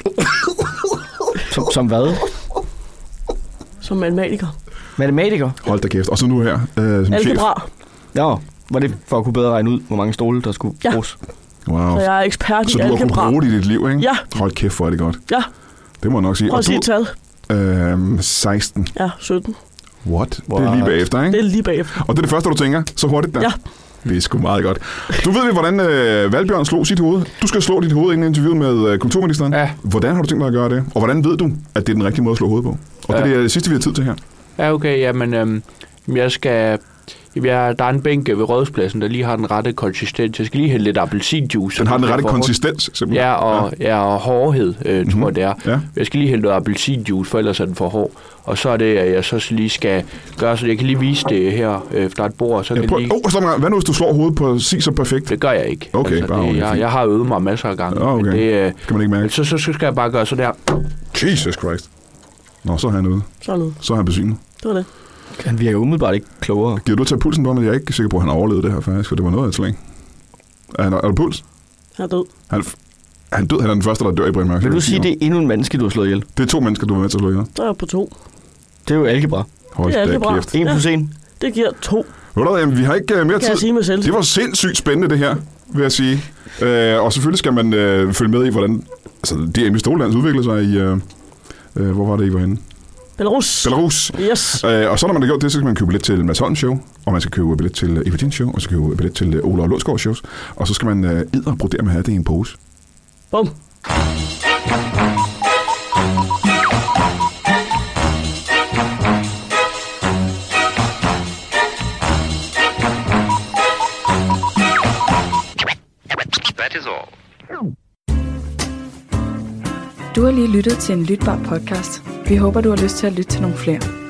Som hvad? som matematiker. Matematiker? Hold da kæft. Og så nu her, som chef. Algebra. Ja, var det for at kunne bedre regne ud, hvor mange stole, der skulle bruges? Wow. Så jeg er ekspert Så i du har kunnet algebra. bruge det i dit liv, ikke? Ja. Hold kæft, hvor er det godt. Ja. Det må jeg nok sige. Prøv at sige et tal. 16. Ja, 17. What? Det er lige bagefter, ikke? Det er lige bagefter. Og det er det første, du tænker, så hurtigt der? Ja. Det er sgu meget godt. Du ved, hvordan Valbjørn slog sit hoved. Du skal slå dit hoved inden interviewet med kulturministeren. Ja. Hvordan har du tænkt dig at gøre det? Og hvordan ved du, at det er den rigtige måde at slå hovedet på? Og det er det sidste, vi har tid til her. Ja, okay. Jamen, jeg skal... der er en bænk ved Rådhuspladsen, der lige har den rette konsistens. Jeg skal lige hælde lidt appelsinjuice. Den har den rette konsistens, simpelthen. Og hårdhed, tror jeg det er. Ja. Jeg skal lige hælde noget appelsinjuice, for ellers er den for hård. Og så er det, at jeg så lige skal gøre, så jeg kan lige vise det her efter et bord. Så kan jeg lige... Stop en gang. Hvad nu, hvis du slår hovedet på sig så perfekt? Det gør jeg ikke. Okay, bare det, jeg har øvet mig masser af gange. Okay. Men det, kan man ikke mærke. så skal jeg bare gøre sådan der. Jesus Christ. Nå, så er han ude. Så er han besvimet. Det var det. Han virker umiddelbart ikke klogere. Giver du at tage pulsen på, men jeg er ikke sikker på, at han overlevede det her faktisk, for det var noget af et slag. Er du puls? Han er død. Han død, han er den første, der dør i Brian Mørk. Vil du sige, det er endnu en menneske, du har slået ihjel? Det er 2 mennesker, du var med til at slå ihjel. Så er jeg på 2. Det er jo algebra. Hold Det er da algebra. kæft. 1 plus 1. Det giver 2. Ved du hvad, jamen, vi har ikke mere Kan jeg tid. sige mig selv. Det var sindssygt spændende, det her, vil jeg sige. Og selvfølgelig skal man følge med i, hvordan DM i Storlands udvikler sig i... hvor var det, I var henne? Belarus. Yes. Og så når man har gjort det, så skal man købe billet til Mads Holm Show, og man skal købe billet til Eva Din Show, og så skal man købe billet til Ola og Lundsgaard Shows, og så skal man edderbrodere med at have det i en pose. Bum. That is all. Du har lige lyttet til en lytbar podcast. Vi håber, du har lyst til at lytte til nogle flere.